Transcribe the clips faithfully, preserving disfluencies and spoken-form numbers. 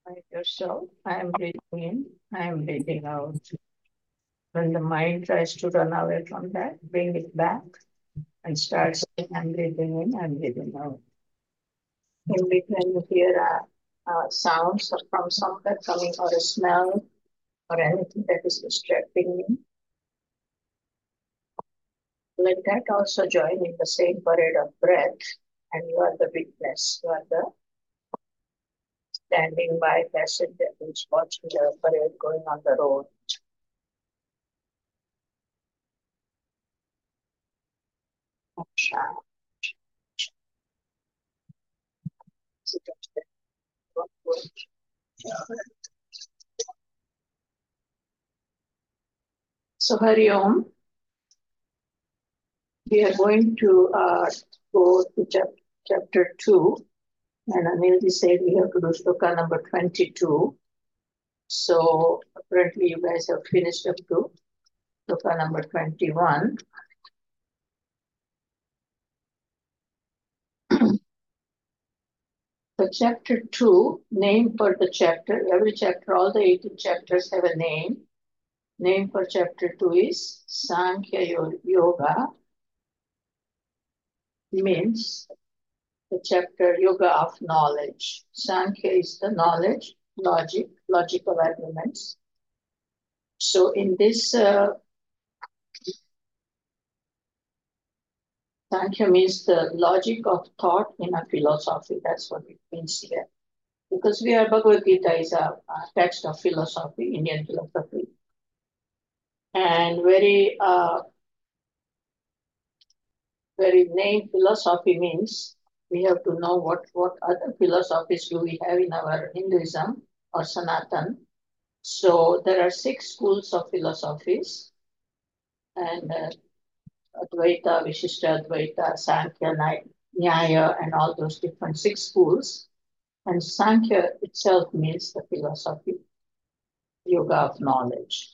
Like yourself, I am breathing in, I am breathing out. When the mind tries to run away from that, bring it back and start saying, I'm breathing in, I'm breathing out. In between, you hear a, a sound from somewhere coming, or a smell, or anything that is distracting you. Let that also join in the same parade of breath, and you are the witness, you are the standing by passenger who's watching the parade going on the road. So, Hari Om, we are going to uh, go to chap chapter two, and Anilji said we have to do shloka number twenty-two. So, apparently, you guys have finished up to shloka number twenty-one. So, chapter two, name for the chapter, every chapter, all the eighteen chapters have a name. Name for chapter two is Sankhya Yoga, means the chapter Yoga of Knowledge. Sankhya is the knowledge, logic, logical arguments. So in this, uh, Sankhya means the logic of thought in a philosophy. That's what it means here. Because we are, Bhagavad Gita is a, a text of philosophy, Indian philosophy. And very, uh, very name philosophy means we have to know what, what other philosophies do we have in our Hinduism or Sanatan. So there are six schools of philosophies, and uh, Advaita, Vishishta Advaita, Sankhya, Nyaya, and all those different six schools. And Sankhya itself means the philosophy, yoga of knowledge.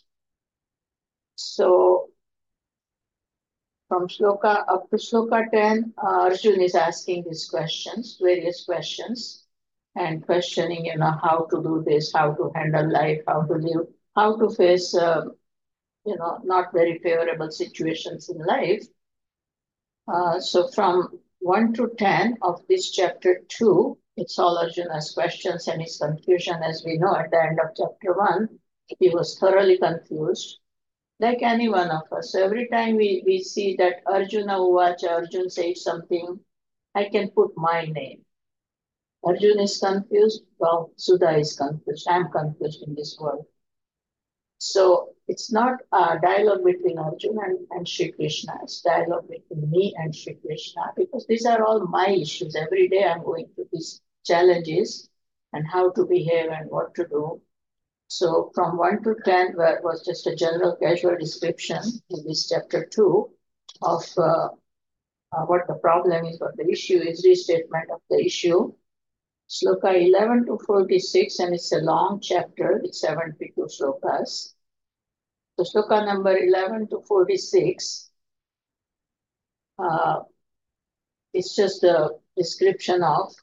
So from shloka up to shloka ten, uh, Arjun is asking these questions, various questions, and questioning, you know, how to do this, how to handle life, how to live, how to face, uh, you know, not very favorable situations in life. Uh, so from one to ten of this chapter two, it's all Arjuna's questions and his confusion. As we know, at the end of chapter one, he was thoroughly confused, like any one of us. So every time we, we see that Arjuna Uvacha, Arjun said something, I can put my name. Arjun is confused, well, Sudha is confused. I'm confused in this world. So it's not a dialogue between Arjuna and, and Sri Krishna. It's dialogue between me and Sri Krishna, because these are all my issues. Every day I'm going through these challenges and how to behave and what to do. So from one to ten where was just a general casual description in this chapter two of uh, uh, what the problem is, what the issue is, restatement of the issue. Sloka eleven to forty-six, and it's a long chapter with seventy-two slokas. So sloka number eleven to forty-six, uh, it's just a description of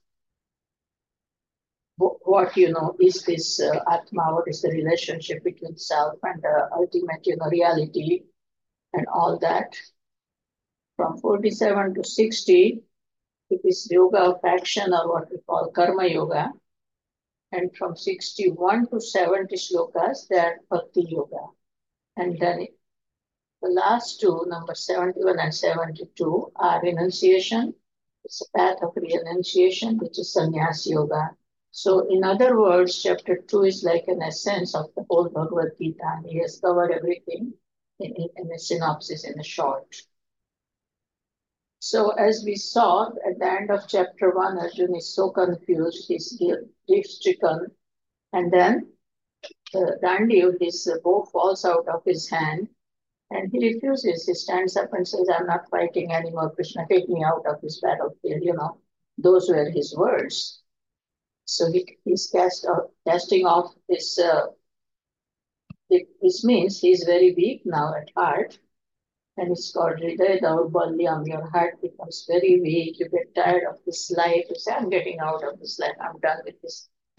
what, you know, is this uh, Atma, what is the relationship between self and the ultimate, you know, reality and all that. From forty-seven to sixty, it is yoga of action, or what we call karma yoga. And from sixty-one to seventy slokas, they are bhakti yoga. And then the last two, number seventy-one and seventy-two, are renunciation. It's a path of renunciation, which is sannyas yoga. So in other words, chapter two is like an essence of the whole Bhagavad Gita. He has covered everything in, in, in a synopsis, in a short. So as we saw at the end of chapter one, Arjuna is so confused, he's grief-stricken, and then the Dandiv, his bow falls out of his hand, and he refuses. He stands up and says, I'm not fighting anymore, Krishna, take me out of this battlefield, you know. Those were his words. So he, he's cast out, casting off his, uh, it, this means he's very weak now at heart. And it's called Hridaya Daurbalyam. Your heart becomes very weak. You get tired of this life. You say, I'm getting out of this life. I'm done with this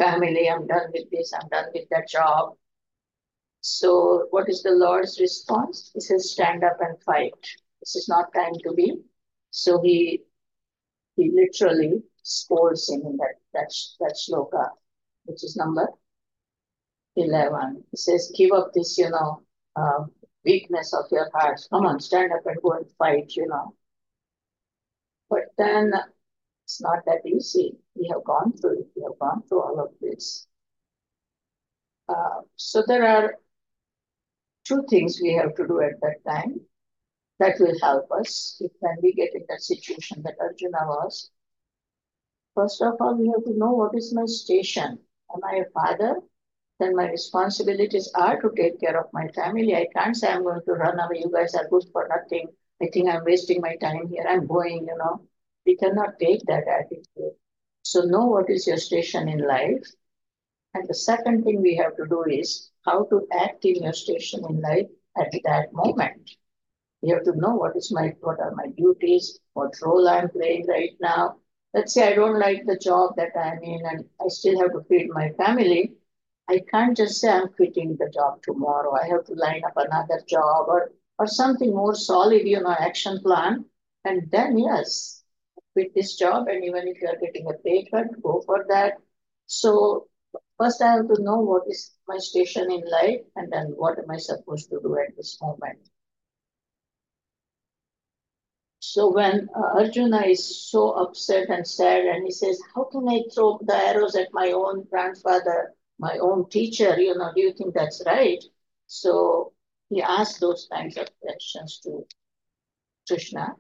family, I'm done with this, I'm done with that job. So what is the Lord's response? He says, stand up and fight. This is not time to be. So he he literally scolds him in that, that, that shloka, which is number eleven. He says, give up this, you know, uh, weakness of your hearts. Come on, stand up and go and fight, you know. But then it's not that easy. We have gone through it. We have gone through all of this. Uh, so there are two things we have to do at that time that will help us if when we get in that situation that Arjuna was. First of all, we have to know what is my station. Am I a father? Then my responsibilities are to take care of my family. I can't say I'm going to run away. You guys are good for nothing. I think I'm wasting my time here. I'm going, you know. We cannot take that attitude. So know what is your station in life. And the second thing we have to do is how to act in your station in life at that moment. You have to know what is my what are my duties, what role I'm playing right now. Let's say I don't like the job that I'm in and I still have to feed my family. I can't just say I'm quitting the job tomorrow. I have to line up another job or or something more solid, you know, action plan. And then yes, quit this job and even if you are getting a pay cut, go for that. So first I have to know what is my station in life and then what am I supposed to do at this moment. So when uh, Arjuna is so upset and sad and he says, how can I throw the arrows at my own grandfather, my own teacher? You know, do you think that's right? So he asked those kinds of questions to Krishna.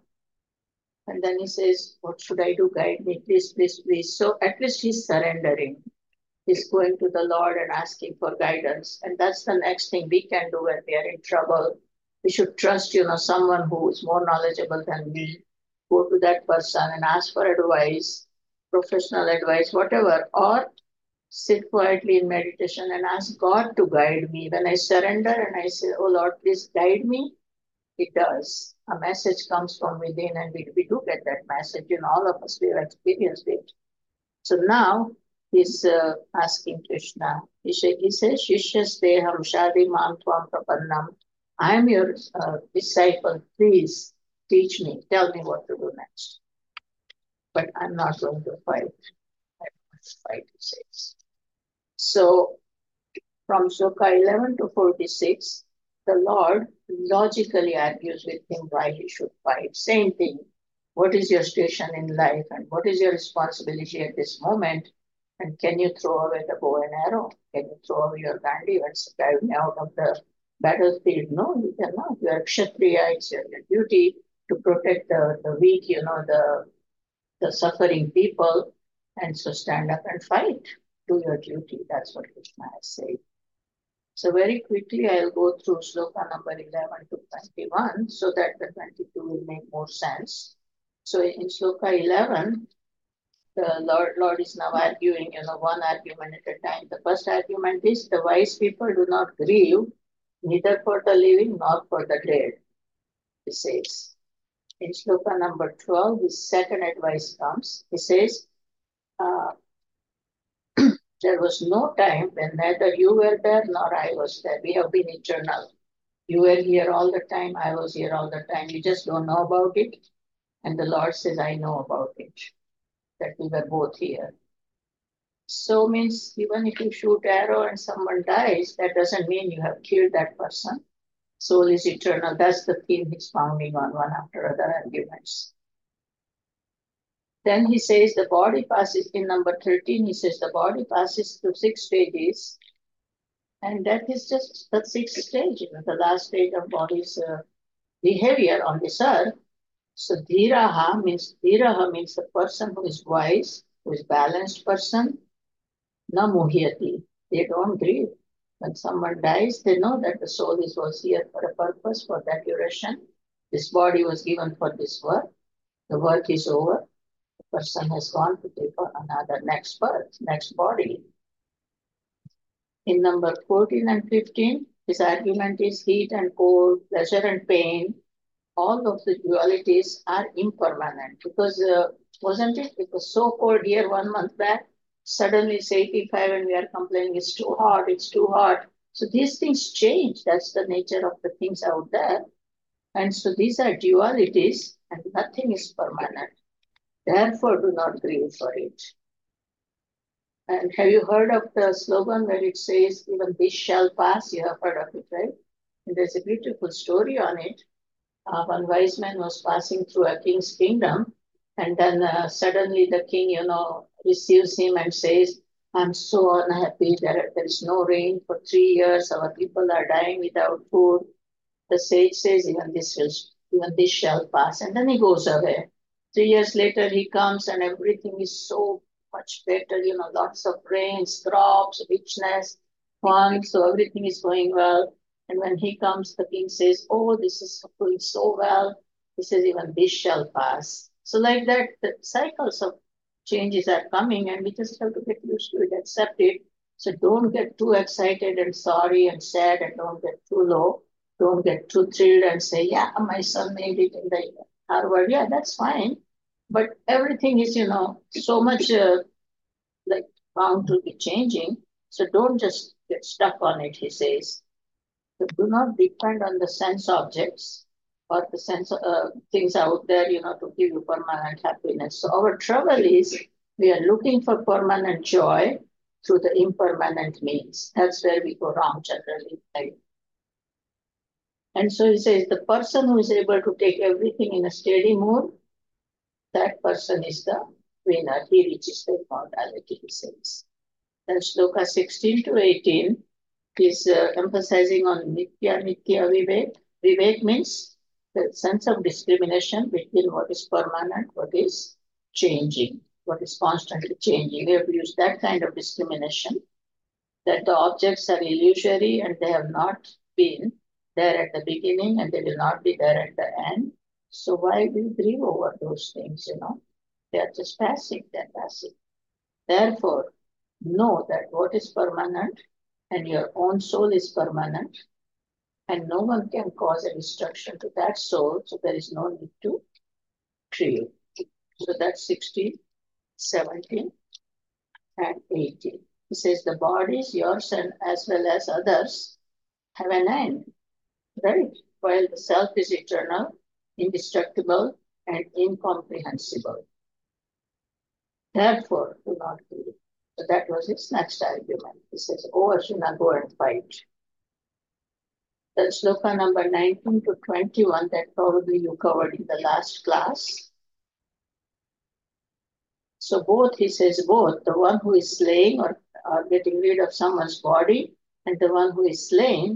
And then he says, what should I do? Guide me, please, please, please. So at least he's surrendering. He's going to the Lord and asking for guidance. And that's the next thing we can do when we are in trouble. We should trust, you know, someone who is more knowledgeable than me. Go to that person and ask for advice, professional advice, whatever, or sit quietly in meditation and ask God to guide me. When I surrender and I say, oh Lord, please guide me, it does. A message comes from within and we, we do get that message. You know, all of us, we have experienced it. So now he's uh, asking Krishna. He, say, he says, Shishyasteham Shadi Mam Tvam Prapannam. I am your uh, disciple. Please teach me. Tell me what to do next. But I'm not going to fight. I want to fight, he says. So from Shloka eleven to forty-six, the Lord logically argues with him why he should fight. Same thing. What is your station in life and what is your responsibility at this moment? And can you throw away the bow and arrow? Can you throw away your gandhi and drive me out of the battlefield? No, you cannot. You are Kshatriya. It's your, your duty to protect the, the weak, you know, the, the suffering people. And so stand up and fight. Do your duty. That's what Krishna has said. So very quickly, I'll go through sloka number eleven to twenty-one so that the twenty-two will make more sense. So in sloka eleven, the Lord, Lord is now arguing, you know, one argument at a time. The first argument is the wise people do not grieve neither for the living nor for the dead, he says. In sloka number twelve, his second advice comes. He says, uh, there was no time when neither you were there nor I was there. We have been eternal. You were here all the time. I was here all the time. You just don't know about it. And the Lord says, I know about it, that we were both here. So means even if you shoot arrow and someone dies, that doesn't mean you have killed that person. Soul is eternal. That's the theme he's founding on one after other arguments. Then he says the body passes, in number thirteen, he says the body passes through six stages. And that is just the sixth stage, you know, the last stage of body's uh, behavior on this earth. So dhiraha means, dhiraha means the person who is wise, who is balanced person, na muhyati. They don't grieve. When someone dies, they know that the soul is was here for a purpose, for that duration. This body was given for this work. The work is over. The person has gone to take on another next birth, next body. In number fourteen and fifteen, his argument is heat and cold, pleasure and pain. All of the dualities are impermanent because uh, wasn't it? It was so cold here one month back. Suddenly it's eighty-five and we are complaining it's too hot, it's too hot. So these things change. That's the nature of the things out there. And so these are dualities and nothing is permanent. Therefore, do not grieve for it. And have you heard of the slogan where it says, even this shall pass? You have heard of it, right? And there's a beautiful story on it. Uh, one wise man was passing through a king's kingdom, and then uh, suddenly the king, you know, receives him and says, I'm so unhappy. There, there is no rain for three years. Our people are dying without food. The sage says, even this will, even this shall pass. And then he goes away. Three years later, he comes and everything is so much better, you know, lots of rains, crops, richness, fun. So everything is going well. And when he comes, the king says, oh, this is going so well. He says, even this shall pass. So like that, the cycles of changes are coming and we just have to get used to it, accept it. So don't get too excited and sorry and sad and don't get too low. Don't get too thrilled and say, yeah, my son made it in the Harvard. Yeah, that's fine. But everything is, you know, so much uh, like bound to be changing. So don't just get stuck on it, he says. So do not depend on the sense objects or the sense uh, things out there, you know, to give you permanent happiness. So our trouble is we are looking for permanent joy through the impermanent means. That's where we go wrong generally. Right? And so he says the person who is able to take everything in a steady mood, that person is the winner. He reaches the immortality, he says. Then Shloka sixteen to eighteen is uh, emphasizing on Nitya Nitya Vivek. Vivek means the sense of discrimination between what is permanent, what is changing, what is constantly changing. We have to use that kind of discrimination, that the objects are illusory and they have not been there at the beginning and they will not be there at the end. So why do you grieve over those things, you know? They are just passing, they're passing. Therefore, know that what is permanent and your own soul is permanent and no one can cause a destruction to that soul, so there is no need to grieve. So that's sixteen, seventeen, and eighteen. He says the bodies, yours and as well as others, have an end, right? While the self is eternal, indestructible, and incomprehensible. Therefore, do not grieve. So that was his next argument. He says, oh, Arjuna, go and fight. That's sloka number nineteen to twenty-one that probably you covered in the last class. So both, he says, both the one who is slaying or, or getting rid of someone's body and the one who is slain,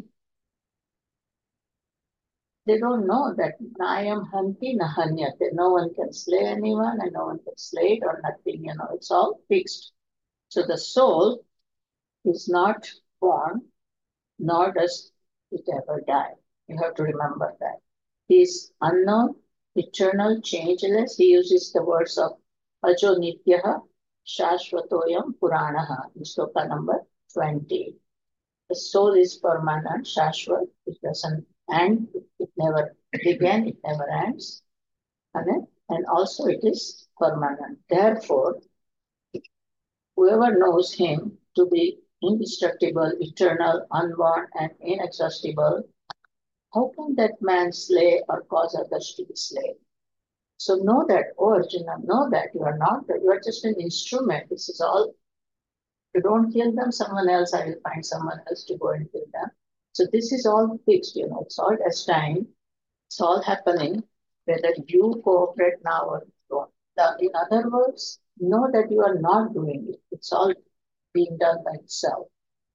they don't know that Nayam Hanti Nahanyate. No one can slay anyone and no one can slay it or nothing, you know, it's all fixed. So the soul is not born, nor does it ever die. You have to remember that. He is unknown, eternal, changeless. He uses the words of Ajo Nityaha, Shashvatoyam Puranaha, in sloka number twenty. The soul is permanent, Shashvat. It doesn't end, it never began, it never ends. And, and also it is permanent. Therefore, whoever knows him to be indestructible, eternal, unborn, and inexhaustible, how can that man slay or cause others to be slain? So know that, oh Arjuna, know that you are not, you are just an instrument. This is all. If you don't kill them, someone else, I will find someone else to go and kill them. So this is all fixed, you know, it's all destined. It's all happening, whether you cooperate now or don't. In other words, know that you are not doing it. It's all being done by itself.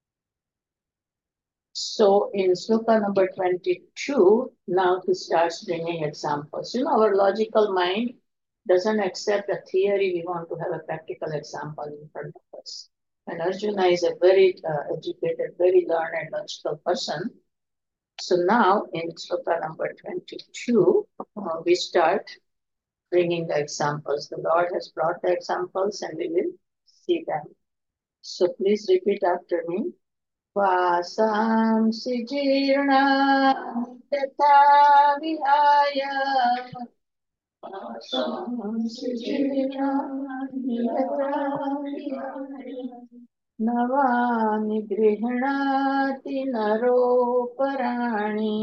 So in sloka number twenty-two, now he starts bringing examples. You know, our logical mind doesn't accept a theory. We want to have a practical example in front of us. And Arjuna is a very uh, educated, very learned, logical person. So now in sloka number twenty-two, uh, we start bringing the examples. The Lord has brought the examples and we will see them. So please repeat after me. Vasamsi jirna tata vihaya नवानि गृह्णाति नरोपराणि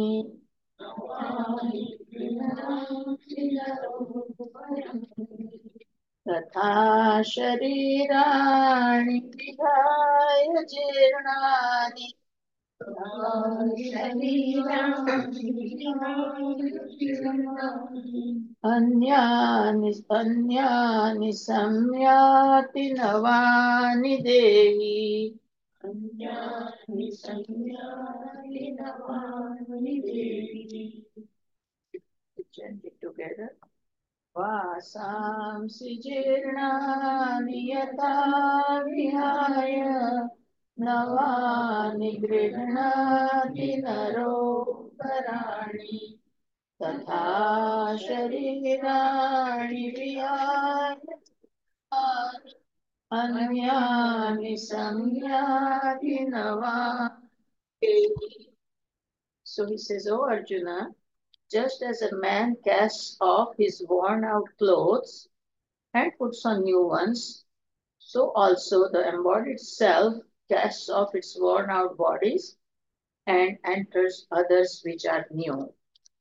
तथा शरीराणि विहाय जीर्णानि अन्यानि अन्यानि संयाति नवानि देहि अन्यानि संयाति नवानि देहि. Chant it together. वासांसि जीर्णानि यथा विहाय नवानि गृह्णाति नरोपराणि तथा शरीराणि विहाय अन्यानि संयाति नवानि. So he says, "Oh Arjuna, just as a man casts off his worn out clothes and puts on new ones, so also the embodied self casts off its worn out bodies and enters others which are new."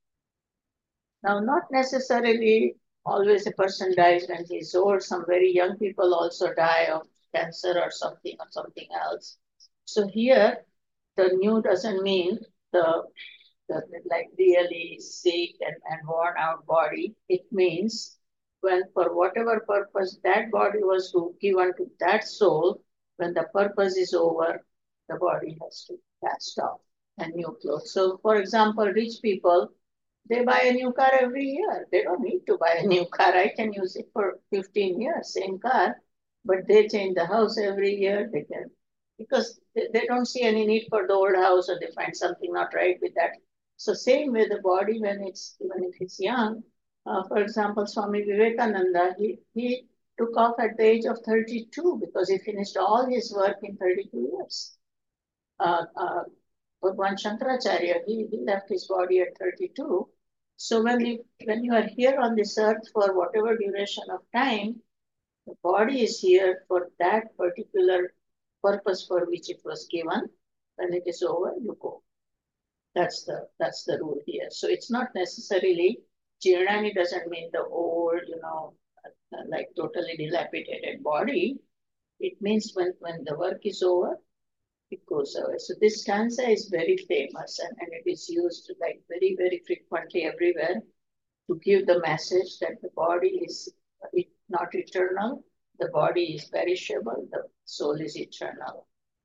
Now, not necessarily always a person dies when he's old. Some very young people also die of cancer or something or something else. So here, the new doesn't mean the, the like really sick and, and worn out body. It means when for whatever purpose that body was to, given to that soul, when the purpose is over, the body has to cast off and new clothes. So for example, rich people, they buy a new car every year. They don't need to buy a new car. I can use it for fifteen years, same car, but they change the house every year. They can, because they, they don't see any need for the old house, or they find something not right with that. So same with the body when it's, even if it's young. Uh, for example, Swami Vivekananda, he, he took off at the age of thirty-two because he finished all his work in thirty-two years. Uh, uh, Bhagwan Shankaracharya, he, he left his body at thirty-two. So when you, when you are here on this earth for whatever duration of time, the body is here for that particular purpose for which it was given. When it is over, you go. That's the that's the rule here. So it's not necessarily, Jirnani doesn't mean the old, you know, like totally dilapidated body. It means when, when the work is over, it goes away. So this stanza is very famous, and, and it is used like very, very frequently everywhere to give the message that the body is not eternal, the body is perishable, the soul is eternal.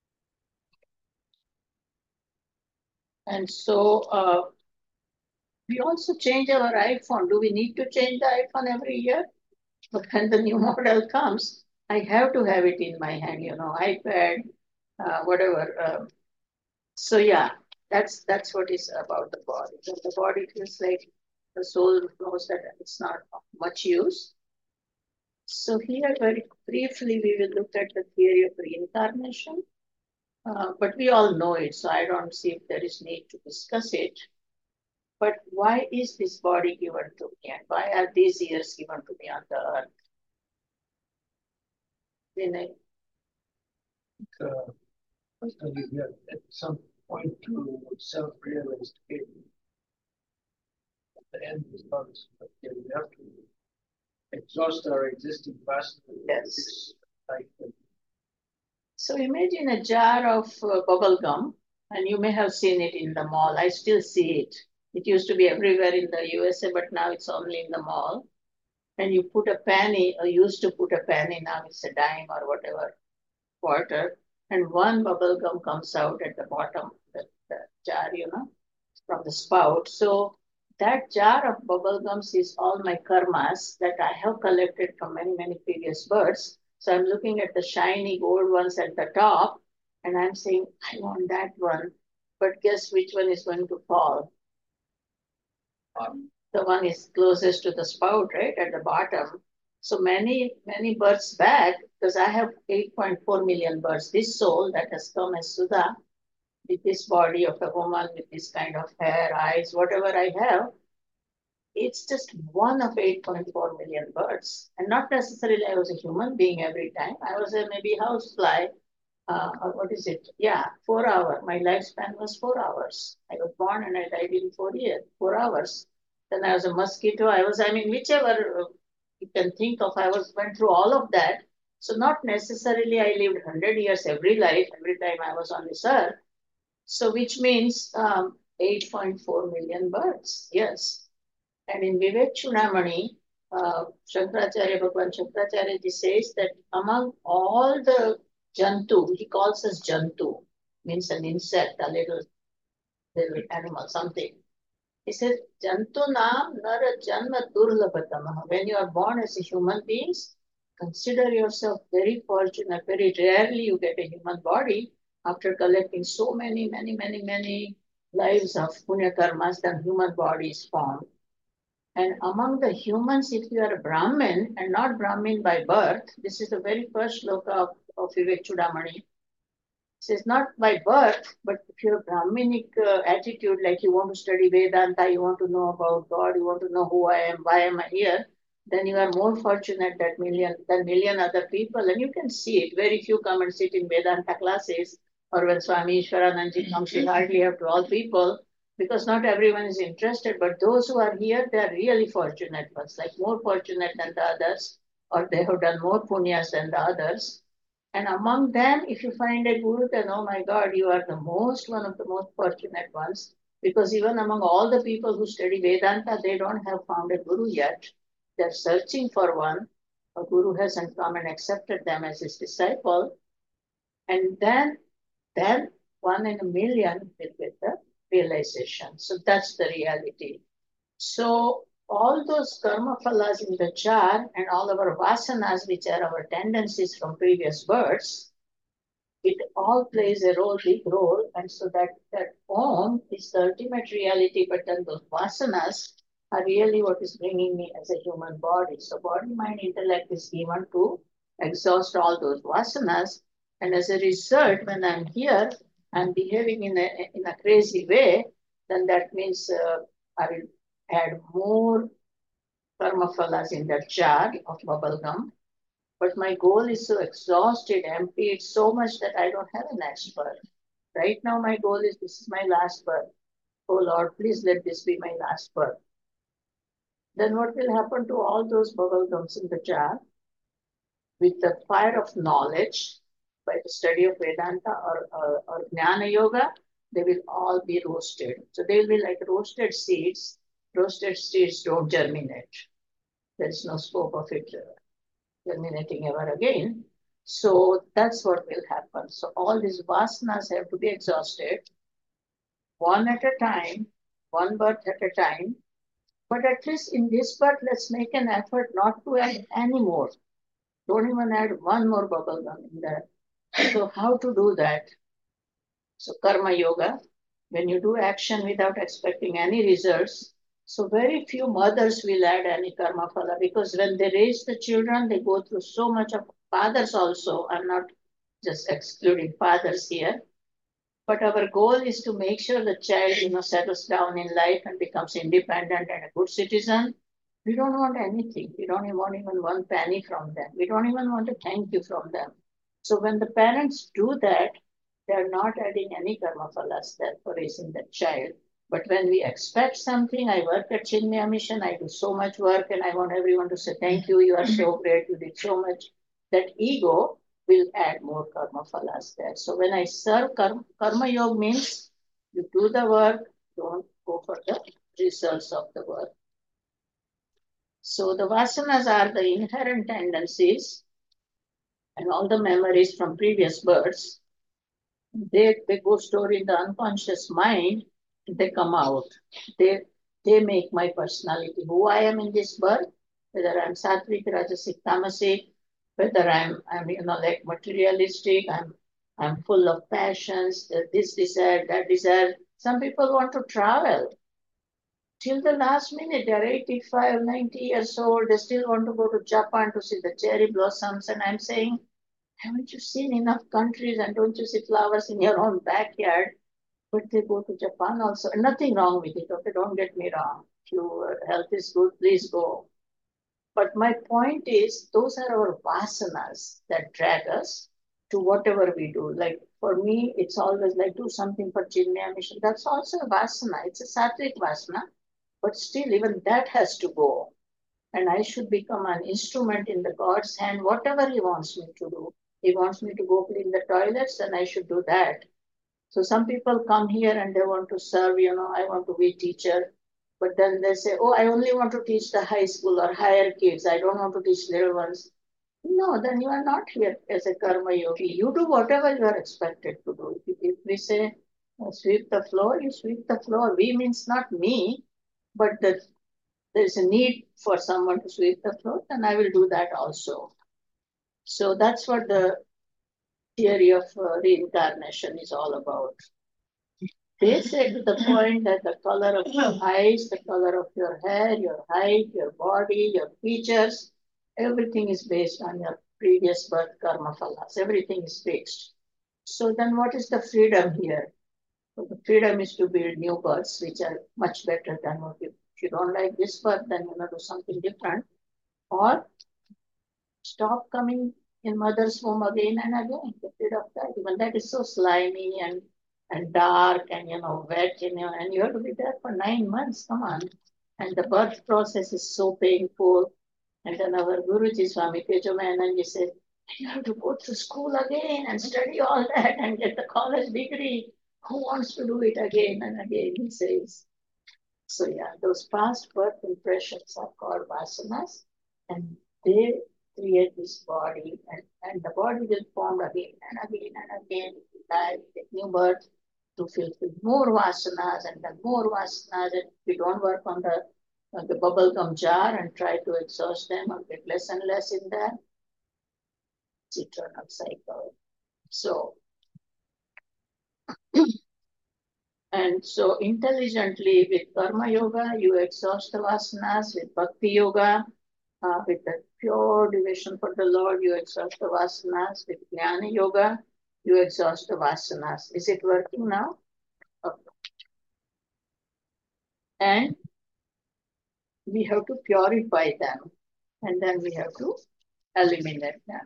And so uh, we also change our iPhone. Do we need to change the iPhone every year? But when the new model comes, I have to have it in my hand, you know, iPad, uh, whatever. Uh, so yeah, that's that's what is about the body. When the body feels like the soul knows that it's not much use. So here, very briefly, we will look at the theory of reincarnation. Uh, but we all know it, so I don't see if there is need to discuss it. But why is this body given to me, and why are these years given to me on the earth? Vinay? Uh, you get at some point to self-realization. At the end is not, but we have to exhaust our existing past. Yes. Like, so imagine a jar of uh, bubble gum, and you may have seen it in the mall. I still see it. It used to be everywhere in the U S A, but now it's only in the mall. And you put a penny, or used to put a penny, now it's a dime or whatever, quarter, and one bubble gum comes out at the bottom of the, the jar, you know, from the spout. So that jar of bubble gums is all my karmas that I have collected from many, many previous births. So I'm looking at the shiny gold ones at the top, and I'm saying, I want that one. But guess which one is going to fall? Um, the one is closest to the spout, right, at the bottom. So many, many births back, because I have eight point four million births, this soul that has come as Sudha, with this body of a woman, with this kind of hair, eyes, whatever I have, it's just one of eight point four million birds. And not necessarily I was a human being every time. I was a maybe housefly, uh, or what is it? Yeah, four hour. My lifespan was four hours. I was born and I died in four years, four hours. Then I was a mosquito. I was, I mean, whichever uh, you can think of, I was went through all of that. So not necessarily I lived one hundred years every life, every time I was on this earth. So which means um, eight point four million birds. Yes. And in Vivek Chudamani, uh, Shankaracharya, Bhagwan Shankaracharya ji says that among all the Jantu, he calls us Jantu, means an insect, a little, little animal, something. He says, Jantu naam nara janma durlabhatamaha. When you are born as a human being, consider yourself very fortunate. Very rarely you get a human body after collecting so many, many, many, many lives of punya karmas, then human body is formed. And among the humans, if you are a Brahmin and not Brahmin by birth, this is the very first shloka of, of Vivek Chudamani. It says not by birth, but if you have a Brahminic uh, attitude, like you want to study Vedanta, you want to know about God, you want to know who I am, why am I here, then you are more fortunate than million than million other people. And you can see it. Very few come and sit in Vedanta classes, or when Swami Ishwarananji comes, you hardly have twelve people, because not everyone is interested. But those who are here, they are really fortunate ones, like more fortunate than the others, or they have done more punyas than the others. And among them, if you find a guru, then oh my God, you are the most, one of the most fortunate ones. Because even among all the people who study Vedanta, they don't have found a guru yet. They're searching for one. A guru hasn't come and accepted them as his disciple. And then, then one in a million will get the realization. So that's the reality. So all those karma phalas in the jar and all our vasanas, which are our tendencies from previous births, it all plays a role, big role. And so that, that Om is the ultimate reality, but then those vasanas are really what is bringing me as a human body. So body, mind, intellect is given to exhaust all those vasanas. And as a result, when I'm here, I'm behaving in a, in a crazy way, then that means uh, I will add more karma phalas in that jar of bubble gum. But my goal is so exhausted, emptied so much that I don't have a next birth. Right now, my goal is this is my last birth. Oh Lord, please let this be my last birth. Then what will happen to all those bubble gums in the jar? With the fire of knowledge, by the study of Vedanta or, or, or Jnana Yoga, they will all be roasted. So they will be like roasted seeds. Roasted seeds don't germinate. There is no scope of it germinating ever again. So that's what will happen. So all these vasanas have to be exhausted one at a time, one birth at a time. But at least in this birth, let's make an effort not to add any more. Don't even add one more bubble gum in there. So how to do that? So karma yoga, when you do action without expecting any results, so very few mothers will add any karma phala, because when they raise the children, they go through so much of fathers also. I'm not just excluding fathers here, but our goal is to make sure the child, you know, settles down in life and becomes independent and a good citizen. We don't want anything. We don't want even one penny from them. We don't even want a thank you from them. So when the parents do that, they are not adding any karma phalas there for raising that child. But when we expect something, I work at Chinmaya Mission, I do so much work and I want everyone to say, thank you, you are so great, you did so much. That ego will add more karma phalas there. So when I serve karma, karma yoga means you do the work, don't go for the results of the work. So the vasanas are the inherent tendencies and all the memories from previous births. They, they go stored in the unconscious mind, they come out. They, they make my personality, who I am in this birth, whether I'm sattvic, rajasic, tamasic, whether I'm, I'm you know, like materialistic, I'm, I'm full of passions, this desire, that desire. Some people want to travel. Till the last minute, they're eighty-five, ninety years old, they still want to go to Japan to see the cherry blossoms. And I'm saying, haven't you seen enough countries and don't you see flowers in your own backyard? But they go to Japan also. Nothing wrong with it, okay? Don't get me wrong. your health is good, please go. But my point is, those are our vasanas that drag us to whatever we do. Like for me, it's always like do something for Chinmaya mission. That's also a vasana. It's a sattvic vasana, but still, even that has to go. And I should become an instrument in the God's hand, whatever He wants me to do. He wants me to go clean the toilets, then I should do that. So some people come here and they want to serve, you know, I want to be a teacher. But then they say, oh, I only want to teach the high school or higher kids. I don't want to teach little ones. No, then you are not here as a karma yogi. You do whatever you are expected to do. If we say uh, sweep the floor, you sweep the floor. We means not me, but the, there's a need for someone to sweep the floor, then I will do that also. So that's what the theory of uh, reincarnation is all about. They say to the point that the color of your eyes, the color of your hair, your height, your body, your features, everything is based on your previous birth karma phalas. Everything is fixed. So then what is the freedom here? So the freedom is to build new births, which are much better than what you, if you don't like this birth, then you know, do something different. Or stop coming in mother's womb again and again. Get rid of that. Even that is so slimy and and dark and you know wet, you know, and you have to be there for nine months. Come on. And the birth process is so painful. And then our Guruji Swami Tejomayananji said, you have to go to school again and study all that and get the college degree. Who wants to do it again and again? He says. So yeah, those past birth impressions are called vasanas, and they create this body, and, and the body will form again and again and again. Die, take new birth to fulfill more vasanas and then more vasanas. And we don't work on the on the bubble gum jar and try to exhaust them or get less and less in there. It's eternal cycle. So and so intelligently with karma yoga, you exhaust the vasanas. With bhakti yoga, uh, with the pure devotion for the Lord, you exhaust the vasanas. With jnana yoga, you exhaust the vasanas. Is it working now? Okay. And we have to purify them, and then we have to eliminate them.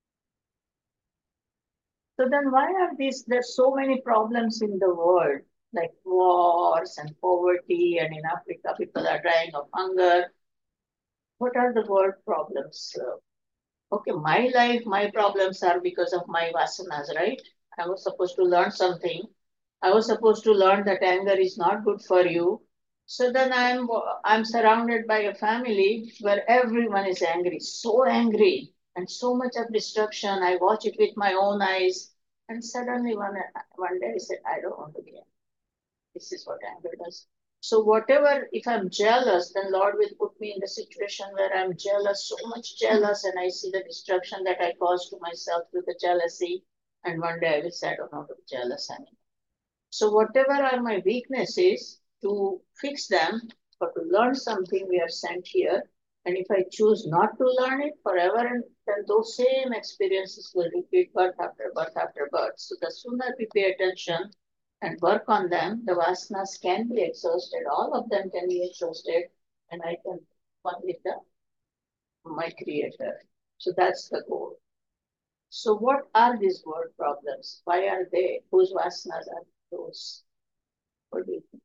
So then why are these, there's so many problems in the world, like wars and poverty, and in Africa, people are dying of hunger. What are the world problems? Uh, okay, my life, my problems are because of my vasanas, right? I was supposed to learn something. I was supposed to learn that anger is not good for you. So then I'm I'm surrounded by a family where everyone is angry, so angry, and so much of destruction. I watch it with my own eyes, and suddenly one one day I said, I don't want to be angry. This is what anger does. So whatever, if I'm jealous, then Lord will put me in the situation where I'm jealous, so much jealous, and I see the destruction that I caused to myself through the jealousy. And one day I will say, I don't want to be jealous anymore. So whatever are my weaknesses, to fix them or to learn something, we are sent here. And if I choose not to learn it forever, then those same experiences will repeat birth after birth after birth. So the sooner we pay attention and work on them, the vasanas can be exhausted. All of them can be exhausted, and I can one with the my creator. So that's the goal. So what are these world problems? Why are they? Whose vasanas are those? What do you think?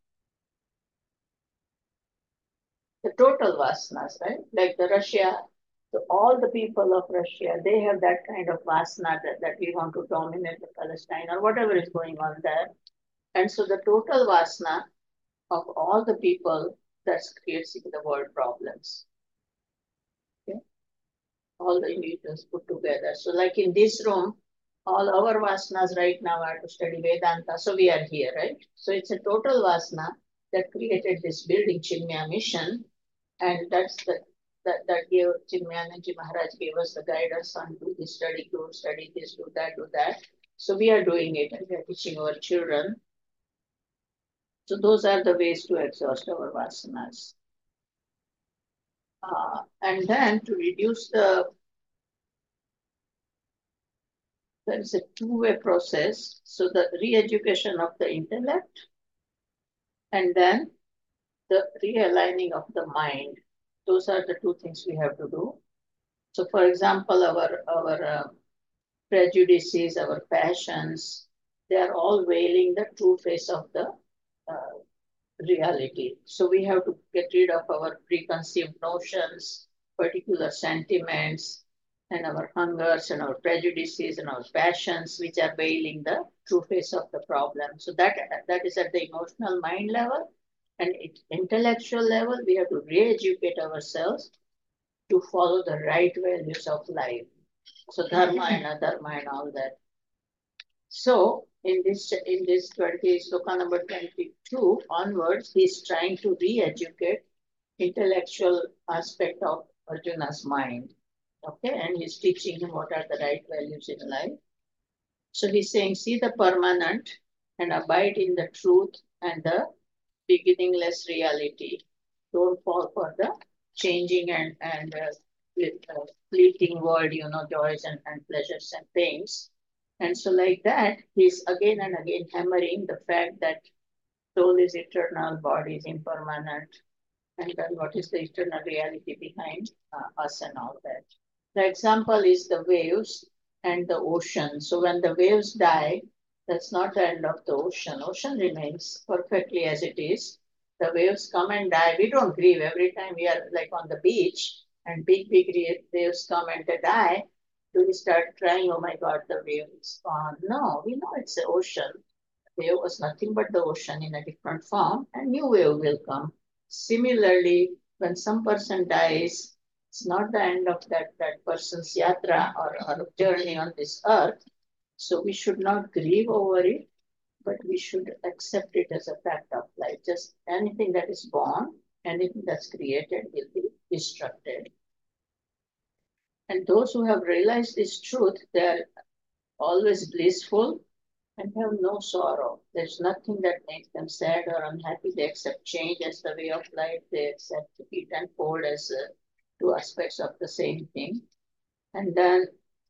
The total vasanas, right? Like the Russia, so all the people of Russia, they have that kind of vasana that, that we want to dominate the Palestine or whatever is going on there. And so the total vasana of all the people, that's creating the world problems. Okay? All the individuals put together. So like in this room, all our vasanas right now are to study Vedanta. So we are here, right? So it's a total vasana that created this building, Chinmaya Mission. And that's the that, that gave Chinmayananji Maharaj gave us the guidance on do this, study group, study this, do that, do that. So we are doing it and we are teaching our children. So those are the ways to exhaust our vasanas. Uh, and then to reduce the, there is a two-way process. So the re-education of the intellect, and then the realigning of the mind. Those are the two things we have to do. So, for example, our our uh, prejudices, our passions, they are all veiling the true face of the uh, reality. So we have to get rid of our preconceived notions, particular sentiments, and our hungers and our prejudices and our passions, which are veiling the true face of the problem. So that that is at the emotional mind level, and at intellectual level, we have to re-educate ourselves to follow the right values of life. So dharma and adharma and all that. So in this in this twenty sloka number twenty-two onwards, he's trying to re-educate intellectual aspect of Arjuna's mind. Okay, and he's teaching him what are the right values in life. So he's saying, see the permanent and abide in the truth and the beginningless reality. Don't fall for the changing and and uh, uh, fleeting world, you know, joys and, and pleasures and pains. And so, like that, he's again and again hammering the fact that soul is eternal, body is impermanent, and then what is the eternal reality behind uh, us and all that. The example is the waves and the ocean. So when the waves die, that's not the end of the ocean. Ocean remains perfectly as it is. The waves come and die. We don't grieve every time we are like on the beach and big, big waves come and they die. Do we start crying, oh my God, the wave is gone? No, we know it's the ocean. The wave was nothing but the ocean in a different form, and new wave will come. Similarly, when some person dies, it's not the end of that, that person's yatra or, or journey on this earth. So we should not grieve over it, but we should accept it as a fact of life. Just anything that is born, anything that's created will be destructed. And those who have realized this truth, they are always blissful and have no sorrow. There's nothing that makes them sad or unhappy. They accept change as the way of life. They accept heat and cold as uh, two aspects of the same thing. And then,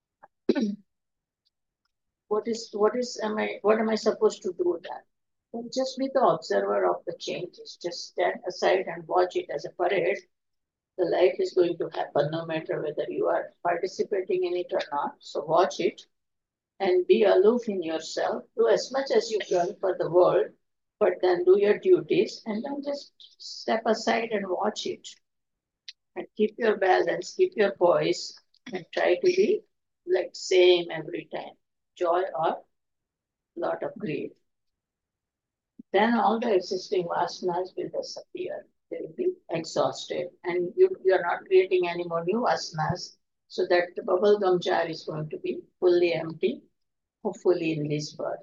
what is what is am I what am I supposed to do then? Well, just be the observer of the changes. Just stand aside and watch it as a parade. The life is going to happen no matter whether you are participating in it or not. So watch it and be aloof in yourself. Do as much as you can for the world, but then do your duties and then just step aside and watch it. And keep your balance, keep your poise, and try to be like same every time. Joy or lot of grief. Then all the existing vasanas will disappear. They will be exhausted. And you, you are not creating any more new vasanas. So that the bubblegum jar is going to be fully empty, hopefully in this birth.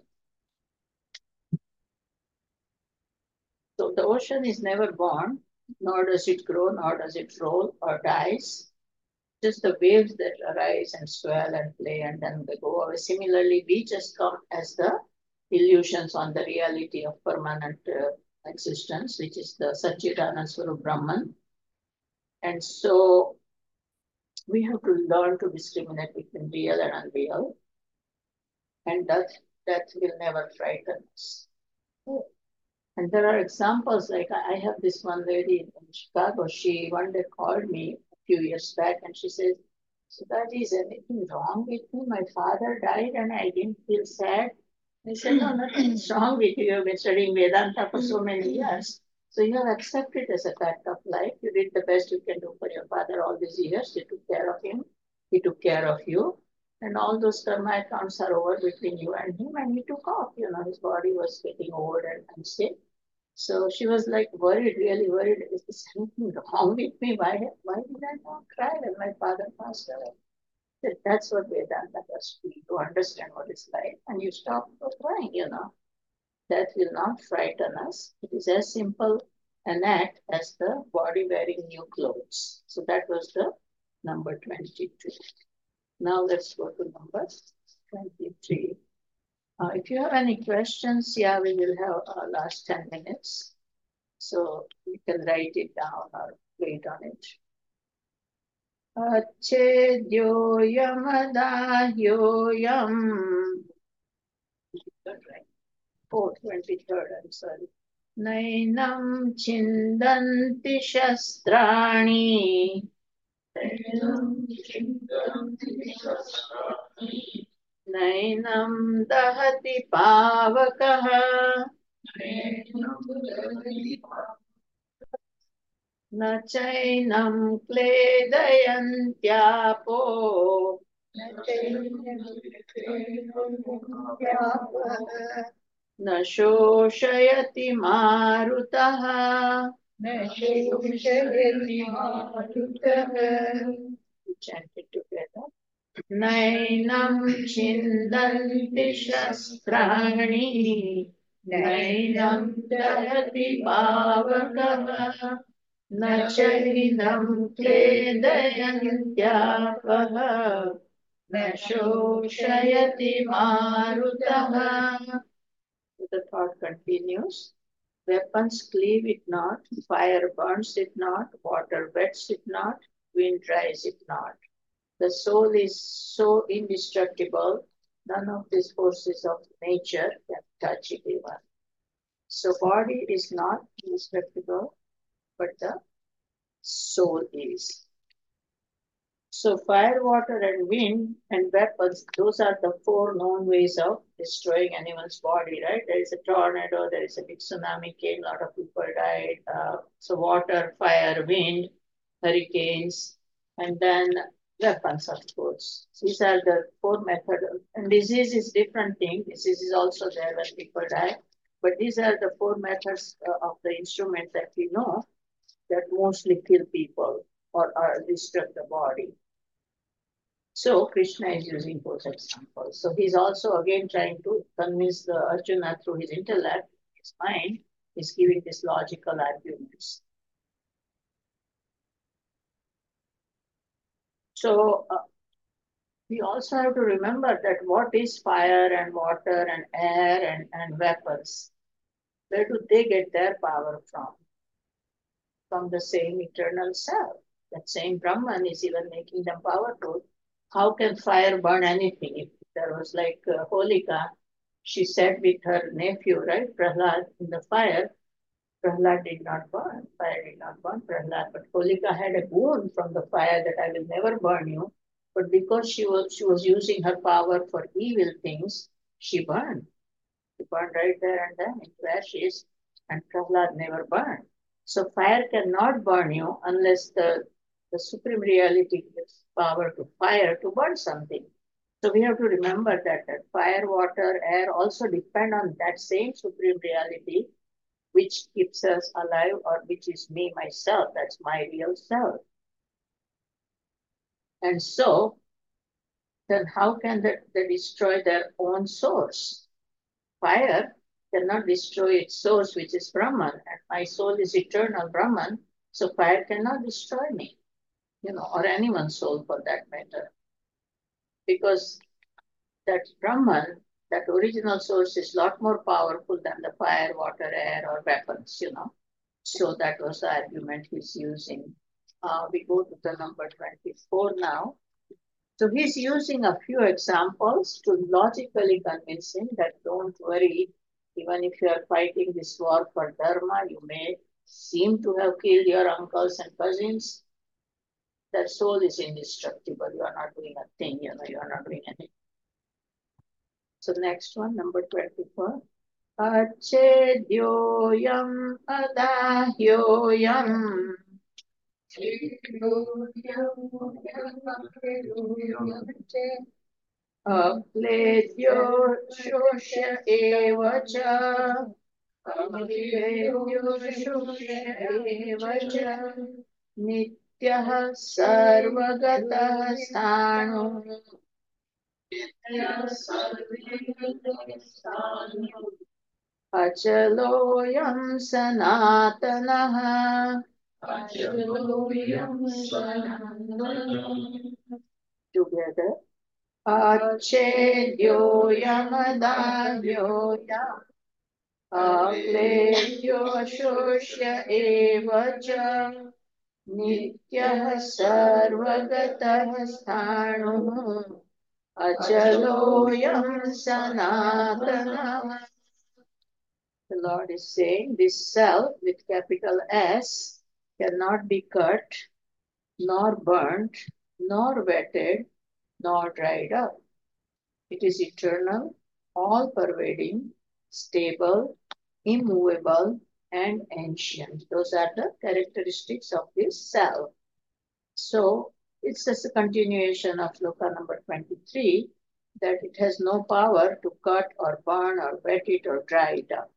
So the ocean is never born, nor does it grow, nor does it roll or dies. Just the waves that arise and swell and play and then they go away. Similarly, we just come as the illusions on the reality of permanent uh, existence, which is the Satchidananda Swarup Brahman. And so we have to learn to discriminate between real and unreal. And that, that will never frighten us. And there are examples, like I have this one lady in Chicago, she one day called me a few years back and she says, Sudhaji, is anything wrong with me? My father died and I didn't feel sad. I said, no, nothing is wrong with you. You've been studying Vedanta for so many years. So you have accepted as a fact of life. You did the best you can do for your father all these years. You took care of him. He took care of you. And all those karma accounts are over between you and him. And he took off. You know, his body was getting old and unsafe. So she was like worried, really worried. Is there something wrong with me? Why, why did I not cry when my father passed away? That, that's what Vedanta does to you, to understand what it's like. And you stop crying, you know. That will not frighten us. It is as simple an act as the body wearing new clothes. So that was the number twenty-two. Now let's go to number twenty-three. Uh, if you have any questions, yeah, we will have our last ten minutes. So you can write it down or wait on it. Achedyoyamadayoyam. Right? Oh, twenty-third, I'm sorry. नैनं छिन्दन्ति शस्त्राणि नैनं दहति पावकः न चैनं क्लेदयन्त्यापो न शोषयति मारुतः Chant it together. नैनं छिन्दन्ति शस्त्राणि नैनं दहति पावकः न चैनं क्लेदयन्त्यापः न शोषयति मारुतः. The thought continues. Weapons cleave it not, fire burns it not, water wets it not, wind dries it not. The soul is so indestructible, none of these forces of nature can touch it even. So body is not indestructible, but the soul is. So fire, water, and wind and weapons, those are the four known ways of destroying anyone's body, right? There is a tornado, there is a big tsunami came, a lot of people died. Uh, so water, fire, wind, hurricanes, and then weapons, of course. These are the four methods. And disease is different thing. Disease is also there when people die. But these are the four methods uh, of the instruments that we know that mostly kill people or, or destruct the body. So Krishna is using those examples. So he's also again trying to convince the Arjuna through his intellect, his mind, he's giving these logical arguments. So uh, we also have to remember that what is fire and water and air and, and weapons? Where do they get their power from? From the same eternal self. That same Brahman is even making them powerful. How can fire burn anything? If there was like uh, Holika, she sat with her nephew, right, Prahlad, in the fire. Prahlad did not burn. Fire did not burn Prahlad. But Holika had a wound from the fire that I will never burn you. But because she was she was using her power for evil things, she burned. She burned right there and then into ashes, and Prahlad never burned. So fire cannot burn you unless the, the supreme reality gives power to fire to burn something. So we have to remember that, that fire, water, air also depend on that same supreme reality which keeps us alive, or which is me, myself. That's my real self. And so then how can they, they destroy their own source? Fire cannot destroy its source, which is Brahman, and my soul is eternal Brahman, so fire cannot destroy me, you know, or anyone's soul for that matter. Because that Brahman, that original source is a lot more powerful than the fire, water, air, or weapons, you know. So that was the argument he's using. Uh, we go to the number twenty-four now. So he's using a few examples to logically convince him that don't worry, even if you are fighting this war for dharma, you may seem to have killed your uncles and cousins. Their soul is indestructible. You are not doing a thing, you know, you are not doing anything. So next one, number twenty-four. Achedyoyam adahyoyam Akledyo shosya eva cha Akledyo shosya eva cha Nityah sarvagatah sthano Achaloyam sanatanah Together. Achedyoyamadavyoyam Akledyo shosya eva cha Nityah sarvagatah sthano Achaloyam sanatanah. The Lord is saying this self with capital S cannot be cut, nor burnt, nor wetted, nor dried up. It is eternal, all-pervading, stable, immovable, and ancient. Those are the characteristics of this self. So it's just a continuation of Shloka number twenty-three, that it has no power to cut or burn or wet it or dry it up.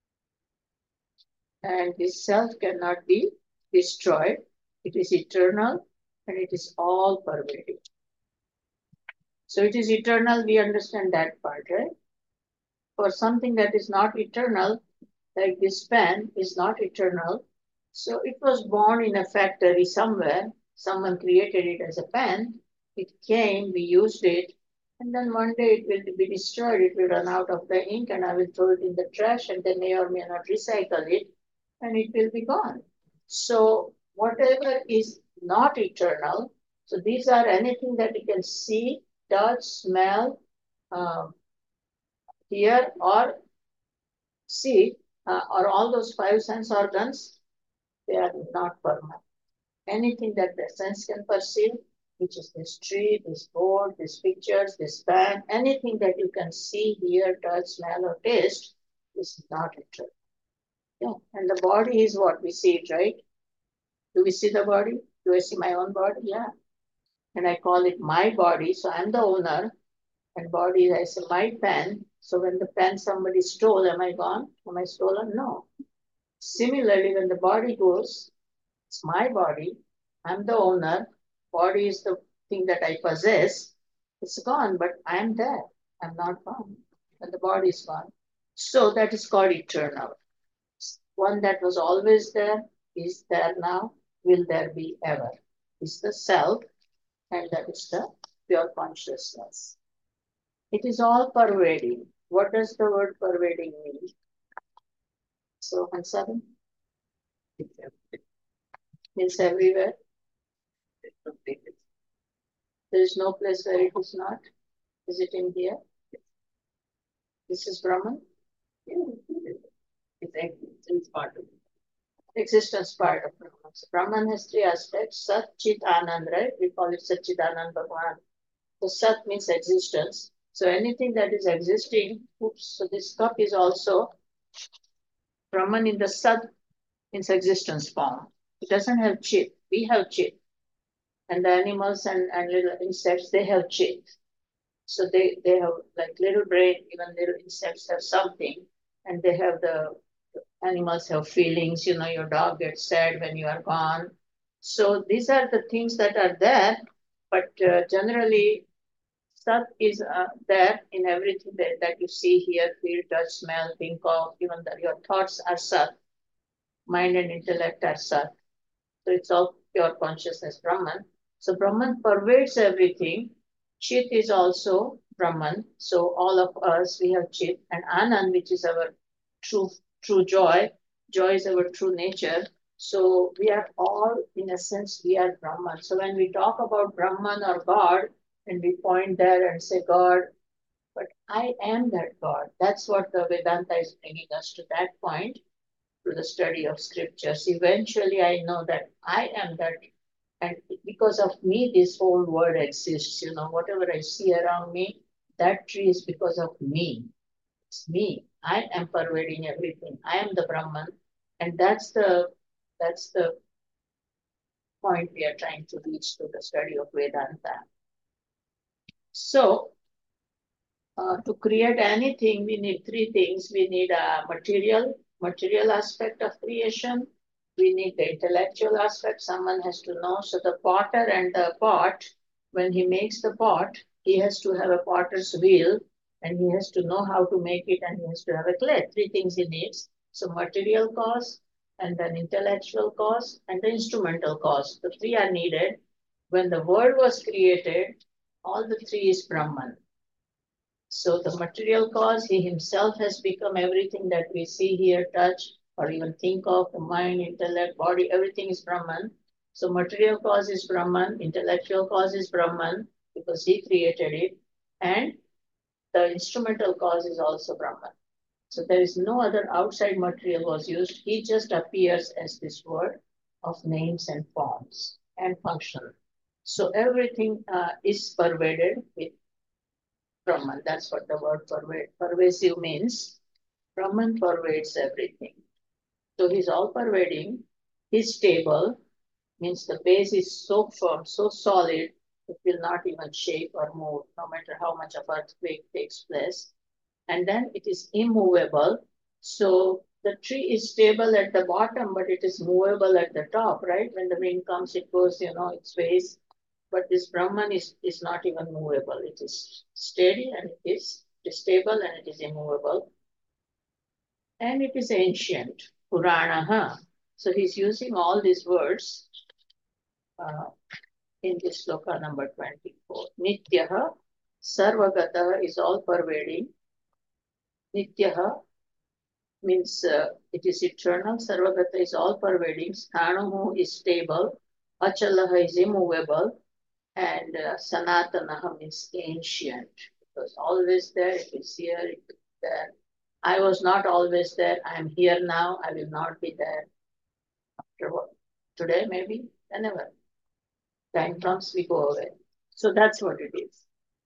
And this self cannot be destroyed. It is eternal and it is all pervading. So it is eternal, we understand that part, right? For something that is not eternal, like this pen is not eternal. So it was born in a factory somewhere. Someone created it as a pen. It came, we used it, and then one day it will be destroyed. It will run out of the ink, and I will throw it in the trash, and they may or may not recycle it, and it will be gone. So whatever is not eternal, so these are anything that you can see, touch, smell, uh, hear, or see, uh, or all those five sense organs, they are not permanent. Anything that the sense can perceive, which is this tree, this board, these pictures, this pen, anything that you can see, hear, touch, smell, or taste is not eternal. Yeah, and the body is what we see it, right? Do we see the body? Do I see my own body? Yeah. And I call it my body, so I'm the owner. And body, I say my pen. So when the pen somebody stole, am I gone? Am I stolen? No. Similarly, when the body goes, it's my body. I'm the owner. Body is the thing that I possess. It's gone, but I'm there. I'm not gone. When the body is gone. So that is called eternal. One that was always there, is there now, will there be ever. It's the self, and that is the pure consciousness. It is all pervading. What does the word pervading mean? So, Hansavan? It's everywhere. There is no place where it is not. Is it in here? This is Brahman? It's existence part of it. Existence part of Brahman. So Brahman has three aspects. Sat, Chit, Anand, right? We call it Satchidanand Bhagavan. So Sat means existence. So anything that is existing, oops, so this cup is also Brahman in the Sat means existence form. It doesn't have Chit. We have Chit. And the animals and, and little insects, they have Chit. So they, they have like little brain, even little insects have something, and they have the, the animals have feelings, you know, your dog gets sad when you are gone. So these are the things that are there, but uh, generally Sat is uh, there in everything that, that you see, hear, feel, touch, smell, think of, even that your thoughts are Sat, mind and intellect are Sat. So it's all pure consciousness, Brahman. So Brahman pervades everything. Chit is also Brahman. So all of us, we have Chit. And Anand, which is our true, true joy. Joy is our true nature. So we are all, in a sense, we are Brahman. So when we talk about Brahman or God, and we point there and say, God, but I am that God. That's what the Vedanta is bringing us to that point, to the study of scriptures. Eventually, I know that I am that, and because of me, this whole world exists. You know, whatever I see around me, that tree is because of me. It's me. I am pervading everything. I am the Brahman, and that's the that's the point we are trying to reach through the study of Vedanta. So, uh, to create anything, we need three things. We need a material, material aspect of creation. We need the intellectual aspect. Someone has to know. So the potter and the pot, when he makes the pot, he has to have a potter's wheel, and he has to know how to make it, and he has to have a clay. Three things he needs. So material cause, and then intellectual cause, and the instrumental cause. The three are needed. When the world was created, all the three is Brahman. So the material cause, he himself has become everything that we see, hear, touch, or even think of, the mind, intellect, body, everything is Brahman. So material cause is Brahman, intellectual cause is Brahman, because he created it, and the instrumental cause is also Brahman. So there is no other outside material was used. He just appears as this word of names and forms and function. So everything uh, is pervaded with Brahman. That's what the word pervade, pervasive means. Brahman pervades everything. So he's all pervading. He's stable, means the base is so firm, so solid, it will not even shake or move, no matter how much of earthquake takes place. And then it is immovable. So the tree is stable at the bottom, but it is movable at the top, right? When the wind comes, it goes, you know, its ways. But this Brahman is, is not even movable. It is steady and it is, it is stable and it is immovable. And it is ancient, Puranaha. So he's using all these words uh, in this sloka number twenty-four. Nityaha, Sarvagataha is all pervading. Nityaha means uh, it is eternal. Sarvagata is all pervading. Sthanuhu is stable. Achalaha is immovable. And uh, Sanatanaha means ancient. It was always there. It is here. It is there. I was not always there. I am here now. I will not be there. After what? Today, maybe? Whenever. Time comes, we go away. So that's what it is.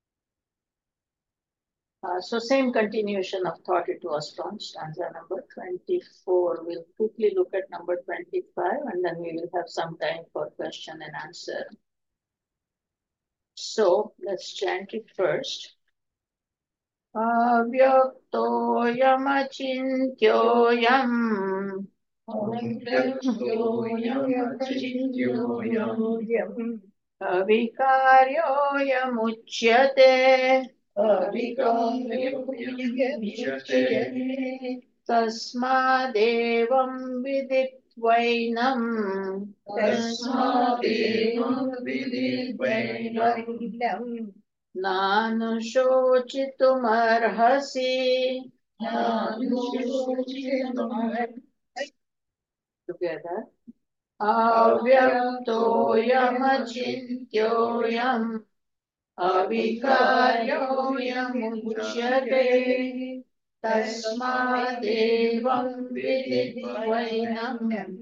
Uh, so same continuation of thought it was from stanza number twenty-four. We'll quickly look at number twenty-five and then we will have some time for question and answer. So let's chant it first. Avyaktoyamachintyoyam avikaryoyamuchyate Tasmadevam viditvainam Nanushocitumarhasi Together. Avyaktoyamachintyoyam avikaryoyamuchyate Tasmadevam viditvainam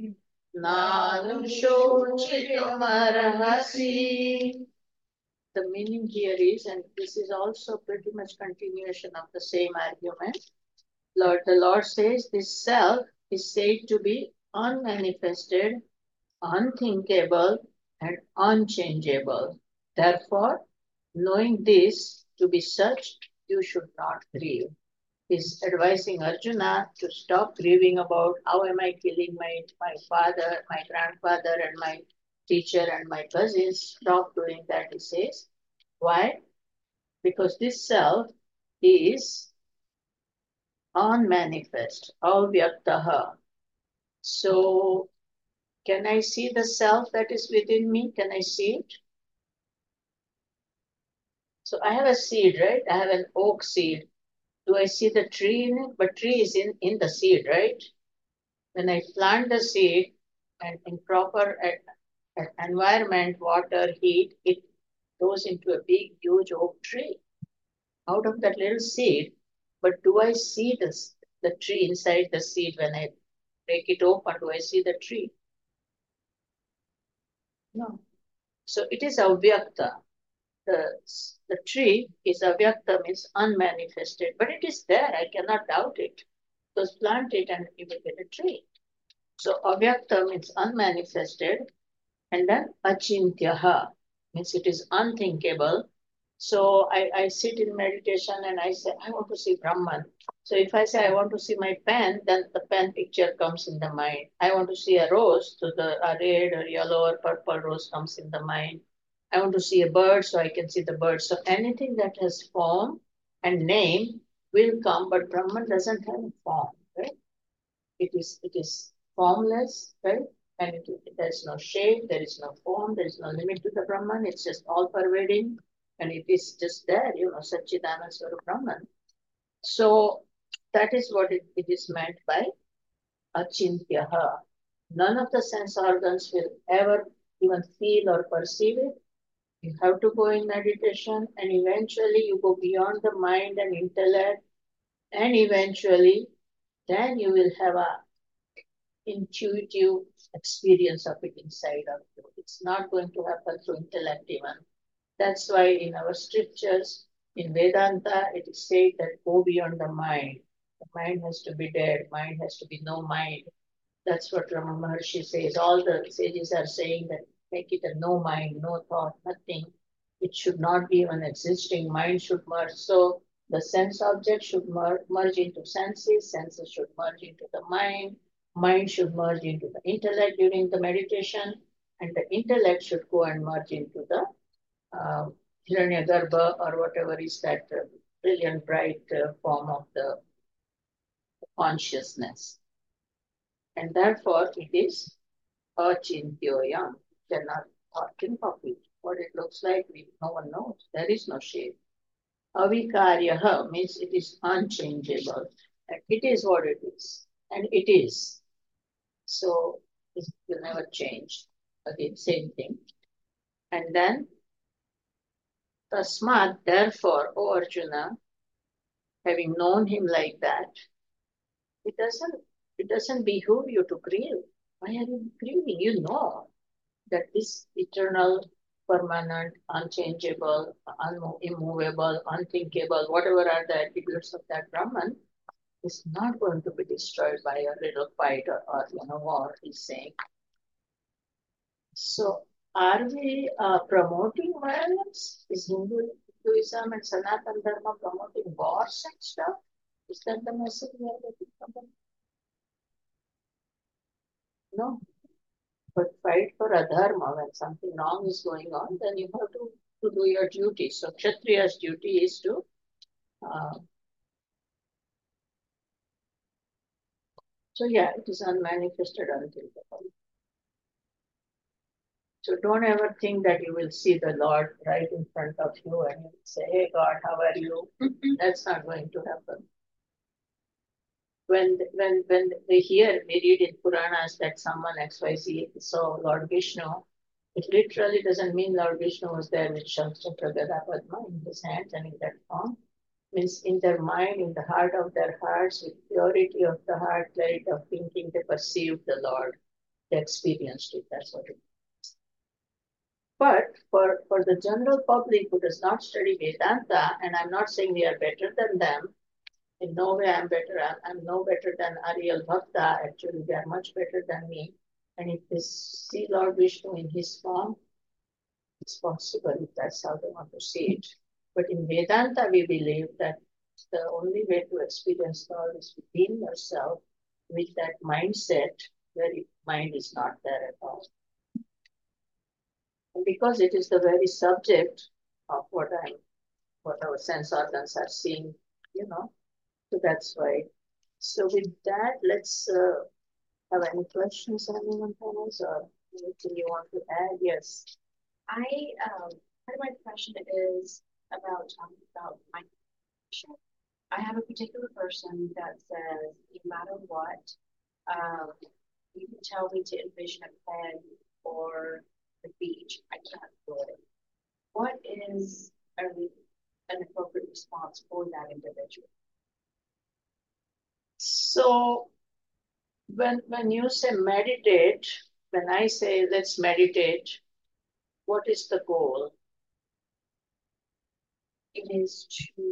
Nanushocitumarhasi. The meaning here is, and this is also pretty much continuation of the same argument. Lord, the Lord says this self is said to be unmanifested, unthinkable, and unchangeable. Therefore, knowing this to be such, you should not grieve. He's advising Arjuna to stop grieving about how am I killing my, my father, my grandfather, and my teacher and my cousins. Stop doing that, he says. Why? Because this self is unmanifest, avyaktaha. So, can I see the self that is within me? Can I see it? So, I have a seed, right? I have an oak seed. Do I see the tree in it? But tree is in, in the seed, right? When I plant the seed and in proper uh, environment, water, heat, it goes into a big, huge oak tree. Out of that little seed, but do I see this, the tree inside the seed when I break it open? Do I see the tree? No. So it is avyakta. The, the tree is avyakta, means unmanifested, but it is there. I cannot doubt it. Just plant it and you will get a tree. So avyakta means unmanifested, and then achintyaha means it is unthinkable. So I, I sit in meditation and I say, I want to see Brahman. So if I say I want to see my pen, then the pen picture comes in the mind. I want to see a rose, so the a red or yellow or purple rose comes in the mind. I want to see a bird, so I can see the bird. So anything that has form and name will come, but Brahman doesn't have a form, right? It is it is formless, right? And it, there is no shape, there is no form, there is no limit to the Brahman. It's just all pervading, and it is just there, you know, Satchidananda Swarup Brahman. So that is what it, it is meant by achintyaha. None of the sense organs will ever even feel or perceive it. You have to go in meditation, and eventually you go beyond the mind and intellect, and eventually then you will have a intuitive experience of it inside of you. It's not going to happen through intellect even. That's why in our scriptures, in Vedanta, it is said that go beyond the mind. The mind has to be dead. Mind has to be no mind. That's what Rama Maharshi says. All the sages are saying that make it a no mind, no thought, nothing. It should not be even existing. Mind should merge. So the sense object should mer merge into senses. Senses should merge into the mind. Mind should merge into the intellect during the meditation. And the intellect should go and merge into the uh, Hiranyagarbha or whatever is that uh, brilliant, bright uh, form of the consciousness. And therefore, it is achintyoyam. Cannot think of it. What it looks like, we, no one knows. There is no shape. Avikaryaha means it is unchangeable. And it is what it is. And it is. So it will never change. Again, same thing. And then Tasmat, therefore, O Arjuna, having known him like that, it doesn't it doesn't behoove you to grieve. Why are you grieving? You know that this eternal, permanent, unchangeable, unmo- immovable, unthinkable, whatever are the attributes of that Brahman, is not going to be destroyed by a little fight or, or you know, war, he's saying. So, are we uh, promoting violence? Is Hindu, Hinduism and Sanatana Dharma promoting wars and stuff? Is that the message we are getting from them? No. But fight for adharma. When something wrong is going on, then you have to, to do your duty. So Kshatriya's duty is to uh, so yeah, it is unmanifested until the body. So don't ever think that you will see the Lord right in front of you and you will say, hey God, how are you? That's not going to happen. When when when we hear, we read in Puranas that someone X Y Z saw Lord Vishnu, it literally doesn't mean Lord Vishnu was there with Shakshatra Gadapadma in his hands and in that form. Means in their mind, in the heart of their hearts, with purity of the heart, clarity of thinking, they perceived the Lord. They experienced it. That's what it is. But for, for the general public who does not study Vedanta, and I'm not saying we are better than them, in no way I'm better. I'm, I'm no better than Ariel Bhakta. Actually, they are much better than me. And if they see Lord Vishnu in his form, it's possible if that's how they want to see it. But in Vedanta, we believe that the only way to experience God is within yourself with that mindset where mind is not there at all. And because it is the very subject of what I, what our sense organs are seeing, you know, so that's why. So with that, let's uh, have any questions, anyone has, or anything you want to add? Yes. I, um, part of my question is about talking about my patient. I have a particular person that says, no matter what, um, you can tell me to envision a pen or the beach. I can't do it. What is a, an appropriate response for that individual? So when when you say meditate, when I say let's meditate, what is the goal? It is to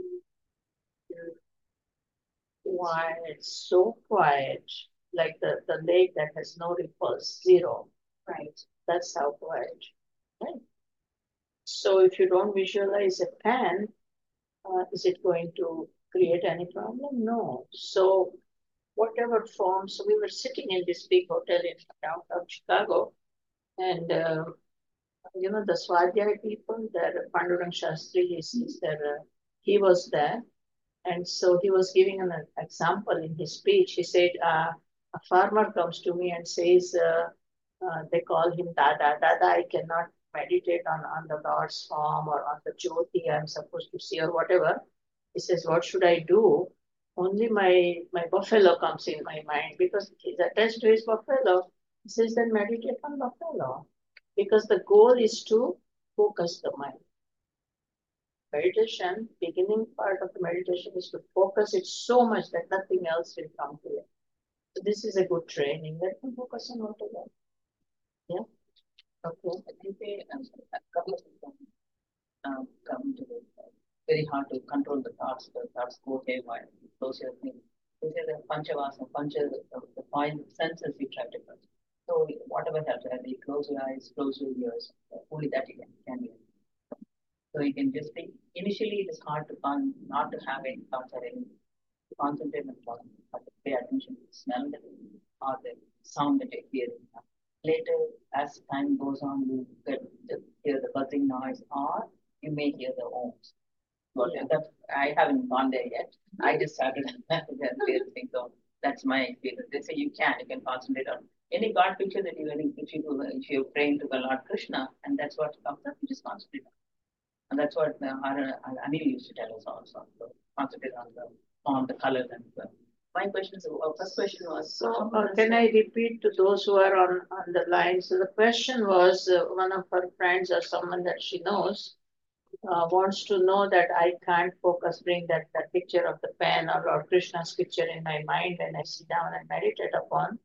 quiet, so quiet, like the, the lake that has no ripples, zero. Right. That's how quiet. Right? So if you don't visualize a pen, uh, is it going to create any problem? No. So whatever form, so we were sitting in this big hotel in downtown Chicago, and uh, you know, the Swadhyay people, their Pandurang Shastri, he sees that uh, he was there. And so he was giving an example in his speech. He said, uh, a farmer comes to me and says, uh, uh, they call him Dada. Dada, I cannot meditate on, on the Lord's form or on the Jyoti I'm supposed to see or whatever. He says, what should I do? Only my, my buffalo comes in my mind because he's attached to his buffalo. He says, then meditate on buffalo. Because the goal is to focus the mind. meditation, beginning part of the meditation is to focus it so much that nothing else will come to it. So this is a good training. Let me focus on whatever. Yeah. Okay. I think they, um, a couple of people um, come to it. Very hard to control the thoughts. The thoughts go haywire. Close your thing. This is a panchavasa, pancha, the, the five senses you try to touch. So whatever helps, either you close your eyes, close your ears, only that you can, can be. So you can just think, initially it is hard to con not to have any thoughts or any to concentrate on thoughts, but to pay attention to the smell that you, or the sound that you're hearing. Later, as time goes on, you get to hear the buzzing noise, or you may hear the ohms. But Yeah. that, I haven't gone there yet. I just started thing, so that's my experience. They say you can, you can concentrate on any God picture that you if you do, if you're praying to the Lord Krishna, and that's what comes up, you just concentrate on. And that's what uh, our, uh, Anil used to tell us also. So concentrate on the on the colors and the. My question is, uh, first question was. So uh, can I repeat to those who are on, on the line? So the question was uh, one of her friends or someone that she knows uh, wants to know that I can't focus, bring that, that picture of the pen or Lord Krishna's picture in my mind when I sit down and meditate upon.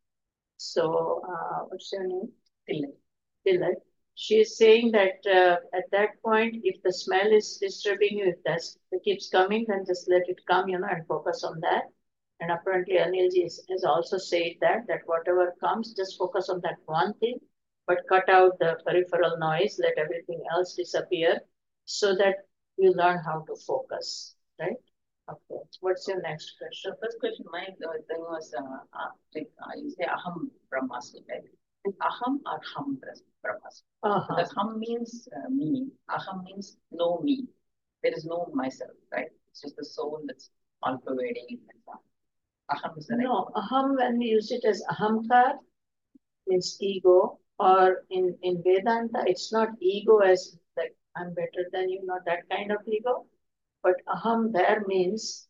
So uh, what's your name? Tillai. Tillai. She is saying that uh, at that point, if the smell is disturbing you, if that keeps coming, then just let it come, you know, and focus on that. And apparently Anilji has also said that, that whatever comes, just focus on that one thing, but cut out the peripheral noise, let everything else disappear so that you learn how to focus, right? Okay. What's your next question? The first question, my uh, thing was, uh, uh, like, uh, you say aham brahmasmi, right? Aham or ham brahmasmi? Uh-huh. Because ham means uh, me, aham means no me. There is no myself, right? It's just the soul that's all pervading it. Aham is the right No, word. aham, when we use it as ahamkar, means ego, or in, in Vedanta, it's not ego as like I'm better than you, not that kind of ego, but aham there means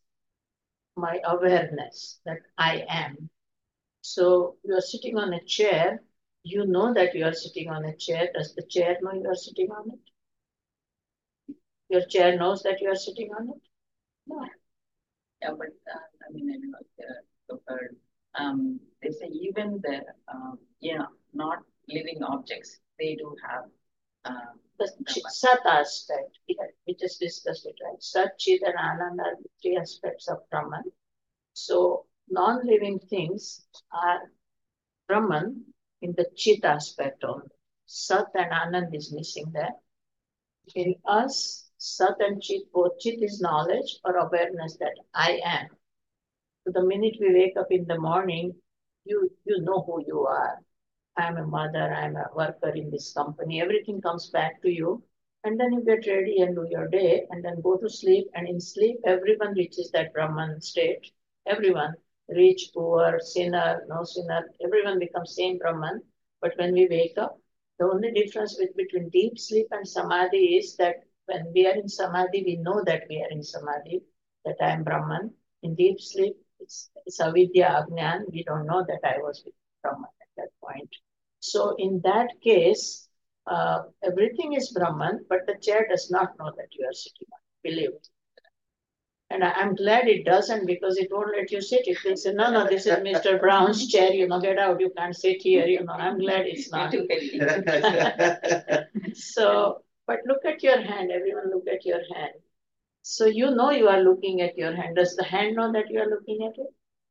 my awareness that I am. So you are sitting on a chair, you know that you are sitting on a chair. Does the chair know you are sitting on it? Your chair knows that you are sitting on it? No. Yeah, but uh, I mean, I don't know, uh, um, they say even the uh, yeah, not living objects, they do have uh, The ch- Sat aspect, we, had, we just discussed it, right? Sat, Chit, and Ananda are the three aspects of Brahman. So non-living things are Brahman in the Chit aspect only. Sat and Anand is missing there. In us, Sat and Chit, both Chit is knowledge or awareness that I am. So the minute we wake up in the morning, you you know who you are. I'm a mother, I'm a worker in this company, everything comes back to you. And then you get ready and do your day and then go to sleep. And in sleep, everyone reaches that Brahman state. Everyone, rich, poor, sinner, no sinner, everyone becomes same Brahman. But when we wake up, the only difference with, between deep sleep and Samadhi is that when we are in Samadhi, we know that we are in Samadhi, that I am Brahman. In deep sleep, it's, it's avidya, ajnan. We don't know that I was with Brahman at that point. So in that case, uh, everything is Brahman, but the chair does not know that you are sitting on it, believe me. And I, I'm glad it doesn't because it won't let you sit. It will say, no, no, this is Mister Brown's chair, you know, get out, you can't sit here, you know. I'm glad it's not. So, but look at your hand, everyone look at your hand. So you know you are looking at your hand. Does the hand know that you are looking at it?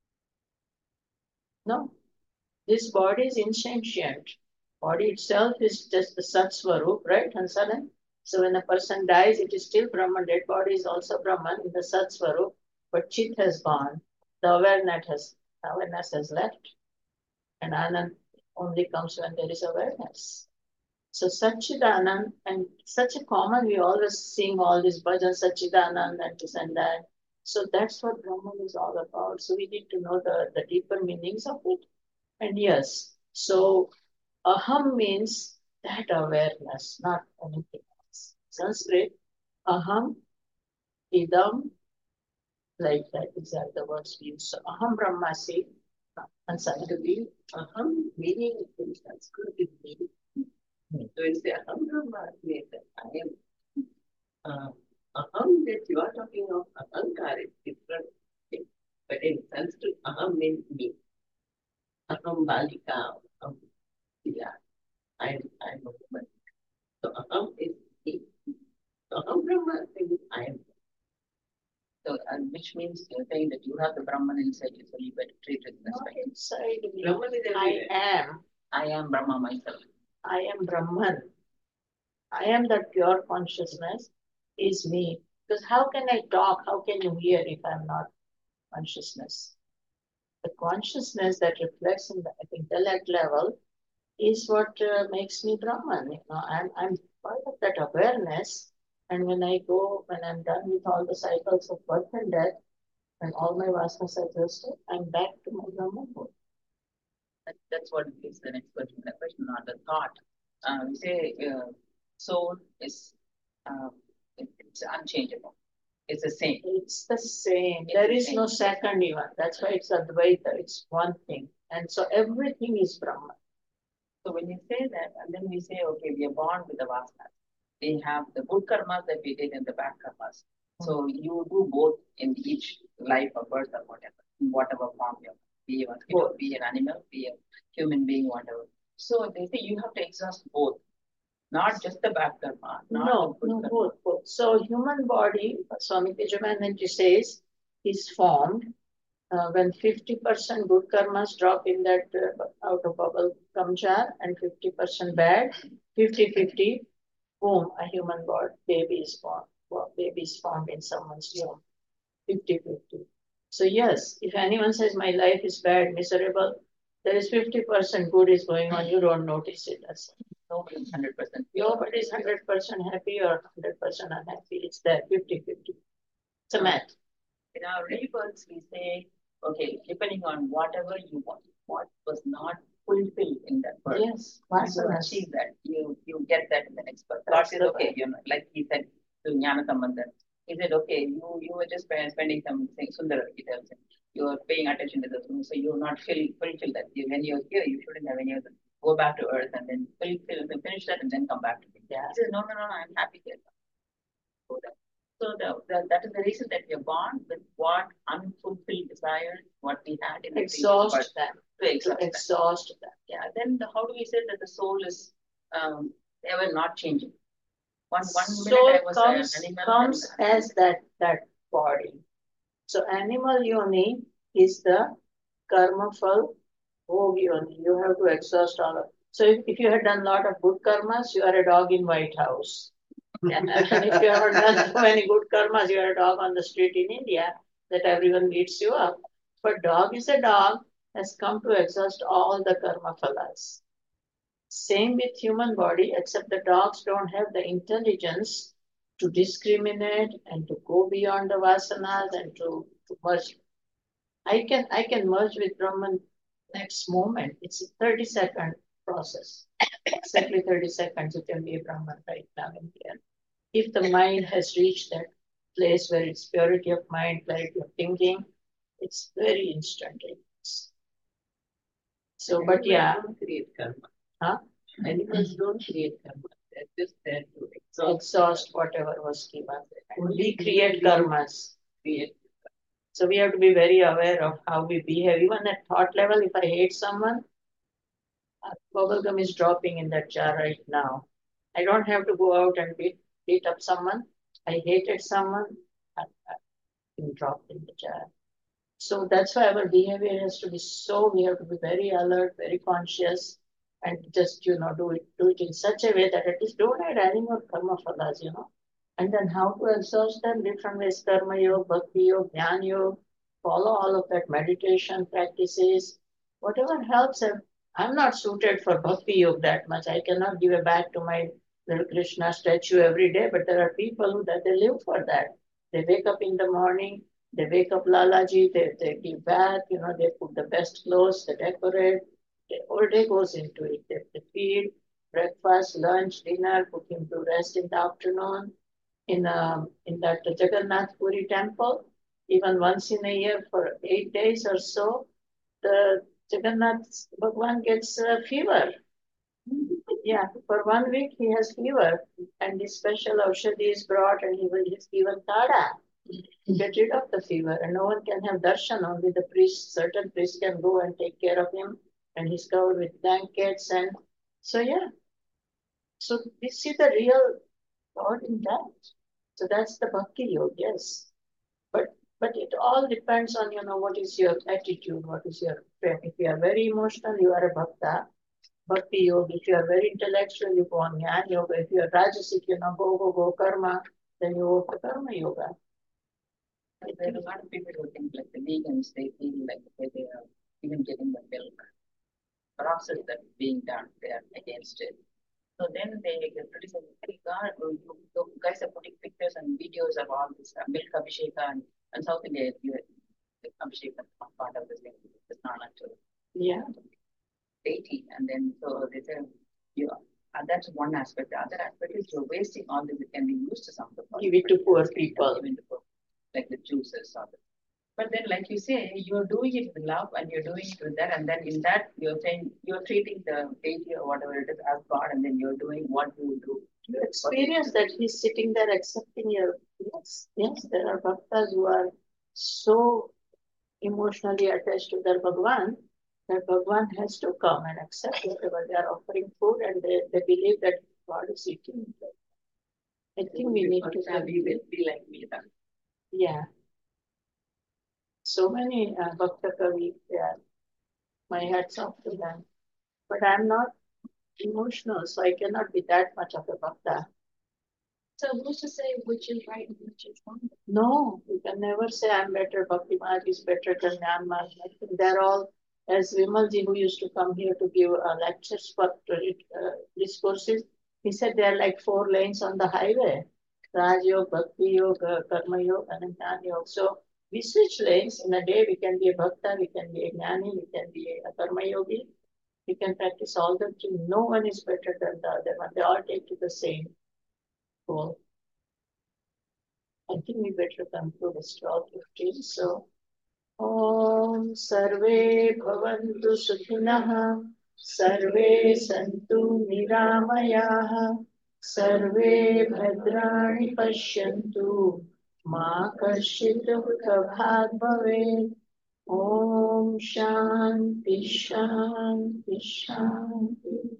No. This body is insentient. Body itself is just the Sat Swarup, right, Hansalan? So when a person dies, it is still Brahman. Dead body is also Brahman in the Sat Swarup, but Chit has gone. The awareness has, awareness has left. And Anand only comes when there is awareness. So Satchidanand, and such a common, we always sing all these bhajans, Satchidanand and this and that. So that's what Brahman is all about. So we need to know the, the deeper meanings of it. And yes, so aham means that awareness, not anything else. Sanskrit, aham, idam, like that, these are the words we use. So aham brahmasi, and Sanskrit, aham meaning in Sanskrit is meaning. So it's the aham brahmasmi that I am. Uh, aham that you are talking of ahankar is different thing. But in Sanskrit, aham means me. Aham balika, aham yeah, I'm I'm a woman. So aham is me. So aham Brahma means I am. So, and which means you're saying that you have the Brahman inside you, so you better treat it Not respect. inside me. Brahman is I everywhere. am. I am Brahma myself. I am Brahman. I am that pure consciousness is me. Because how can I talk? How can you hear if I'm not consciousness? The consciousness that reflects in the intellect level is what uh, makes me Brahman. You know, I'm, I'm part of that awareness. And when I go, when I'm done with all the cycles of birth and death, when all my vasanas are exhausted, I'm back to my Brahman mode. That, that's what is the next question. The question, not the thought. Uh, we say uh, soul is uh, it, it's unchangeable. It's the same. It's the same. It's There the is same. no second even. That's why it's Advaita. It's one thing. And so everything is Brahman. So when you say that, and then we say, okay, we are born with the vasanas. We have the good karmas that we did and the bad karmas. So you do both in each life or birth or whatever, in whatever form you are. Be a mosquito, Both. be an animal, be a human being, whatever. So they say you have to exhaust both, not just the bad karma, not No, the good no, karma. both, both. So human body, Swami Tejavananji says, is formed uh, when fifty percent good karmas drop in that uh, outer bubble gum jar and fifty percent bad, fifty fifty, boom, a human body, baby is born. Well, baby is formed in someone's womb, fifty fifty. So yes, if anyone says my life is bad, miserable, there is fifty percent good is going on, you don't notice it. That's Nobody is one hundred percent. Nobody is one hundred percent happy or one hundred percent unhappy. It's there, fifty fifty. It's a math. In our rebirths, we say, okay, depending on whatever you want, what was not fulfilled in that birth. Yes, You vasanas. achieve that. You you get that in the next birth. God That's says, the okay, way. you know, like he said to Jnana Sambandhan, he said, okay, you you were just spend- spending some thing, Sundara, he tells him, you are paying attention to the Sundara, so you will not fill, fulfill that. You, when you're here, you shouldn't have any other. Go back to earth and then fulfill, finish that and then come back to me. Yeah. He says, no, no, no, no, I'm happy here. Go there. So the, the, that is the reason that we are born with what unfulfilled desires, what we had in the previous birth, Exhaust them. to To exhaust that. exhaust them. Yeah, then the, how do we say that the soul is um, ever not changing? One one minute Soul I was an comes, animal. comes and, as that, that body. So animal yoni is the karma fal bhog yoni. You have to exhaust all of. So if, if you had done a lot of good karmas, you are a dog in White House. And if you haven't done so many good karmas, you are a dog on the street in India that everyone beats you up. But dog is a dog, has come to exhaust all the karma phalas. Same with human body, except the dogs don't have the intelligence to discriminate and to go beyond the vasanas and to, to merge. I can I can merge with Brahman next moment. It's a thirty second process. Exactly thirty seconds you can be a Brahman right now in here. If the mind has reached that place where it's purity of mind, clarity of thinking, it's very instantaneous. So, but yeah. Animals don't create karma. Huh? Animals don't create karma. They're just there to exhaust. Exhaust whatever was given. And we create karmas. Create. So we have to be very aware of how we behave. Even at thought level, if I hate someone, bubblegum is dropping in that jar right now. I don't have to go out and beat, beat up someone. I hated someone, I, I been dropped in the jar. So that's why our behavior has to be so, we have to be very alert, very conscious, and just, you know, do it, do it in such a way that at least don't add any more karma phalas, you know. And then how to exhaust them, different ways, karma yoga, bhakti yoga, jnana yoga, follow all of that meditation practices, whatever helps them. I'm not suited for bhakti yoga that much. I cannot give a back to my little Krishna statue every day, but there are people who that they live for that. They wake up in the morning, they wake up Lalaji, they, they give bath, you know, they put the best clothes, they decorate, the whole day goes into it. They, they feed, breakfast, lunch, dinner, put him to rest in the afternoon. In, um, in that Jagannath Puri temple, even once in a year for eight days or so, the Jagannath Bhagwan gets a fever. Yeah, for one week he has fever, and this special aushadhi is brought, and he will is given tada to get rid of the fever, and no one can have darshan. Only the priest, certain priest can go and take care of him, and he's covered with blankets, and so yeah. So we see the real God in that. So that's the bhakti yoga, yes. But but it all depends on, you know, what is your attitude, what is your frame. If you are very emotional, you are a bhakta. Bhakti yoga. If you are very intellectual, you go on jnana yoga. If you are rajasic, you know, go, go, go, karma, then you go for karma yoga. There are a lot of people who think like the vegans, they feel like they are even getting the milk process that's being done, they are against it. So then they get criticize, hey God, you, you guys are putting pictures and videos of all this uh, milk abhisheka and, and South India, you, abhisheka is not part of this thing, it's not until Yeah. eighty, and then so they say, you know, and that's one aspect. The other aspect is you're wasting all this, it can be used to something. Give it to poor people. Give it to poor, like the juices or the But then, like you say, you're doing it with love and you're doing it with that, and then in that, you're saying you're treating the deity or whatever it is as God, and then you're doing what you do. You experience that he's sitting there accepting your. Yes, yes, there are bhaktas who are so emotionally attached to their Bhagwan that Bhagwan has to come and accept whatever they are offering food, and they, they believe that God is eating it. I think we need to be, will be like me then. Yeah. So many uh, Bhakta Kavi, yeah, my hats off to them. But I'm not emotional, so I cannot be that much of a Bhakta. So who's to say which is right and which is wrong? No, you can never say I'm better, Bhakti Maharaj is better than Jnana Maharaj. I think they're all, as Vimalji, who used to come here to give uh, lectures for uh, discourses, he said there are like four lanes on the highway. Raj Yoga, Bhakti Yoga, Karma Yoga, and Jnana Yoga. So we switch lanes. In a day, we can be a Bhakta, we can be a Jnani, we can be a Karma Yogi. We can practice all the three. No one is better than the other one. They all take to the same goal. I think we better conclude this twelve fifteen. So, Om Sarve Bhavantu Sukhinah, Sarve Santu Niramayaha, Sarve Bhadrani Pashyantu, Ma Karshit Bhagabhat Bhavet. Om Shanti Shanti Shanti.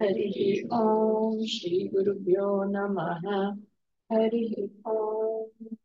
Hari Om Shri Guru Bhyo Namaha. Hari Om.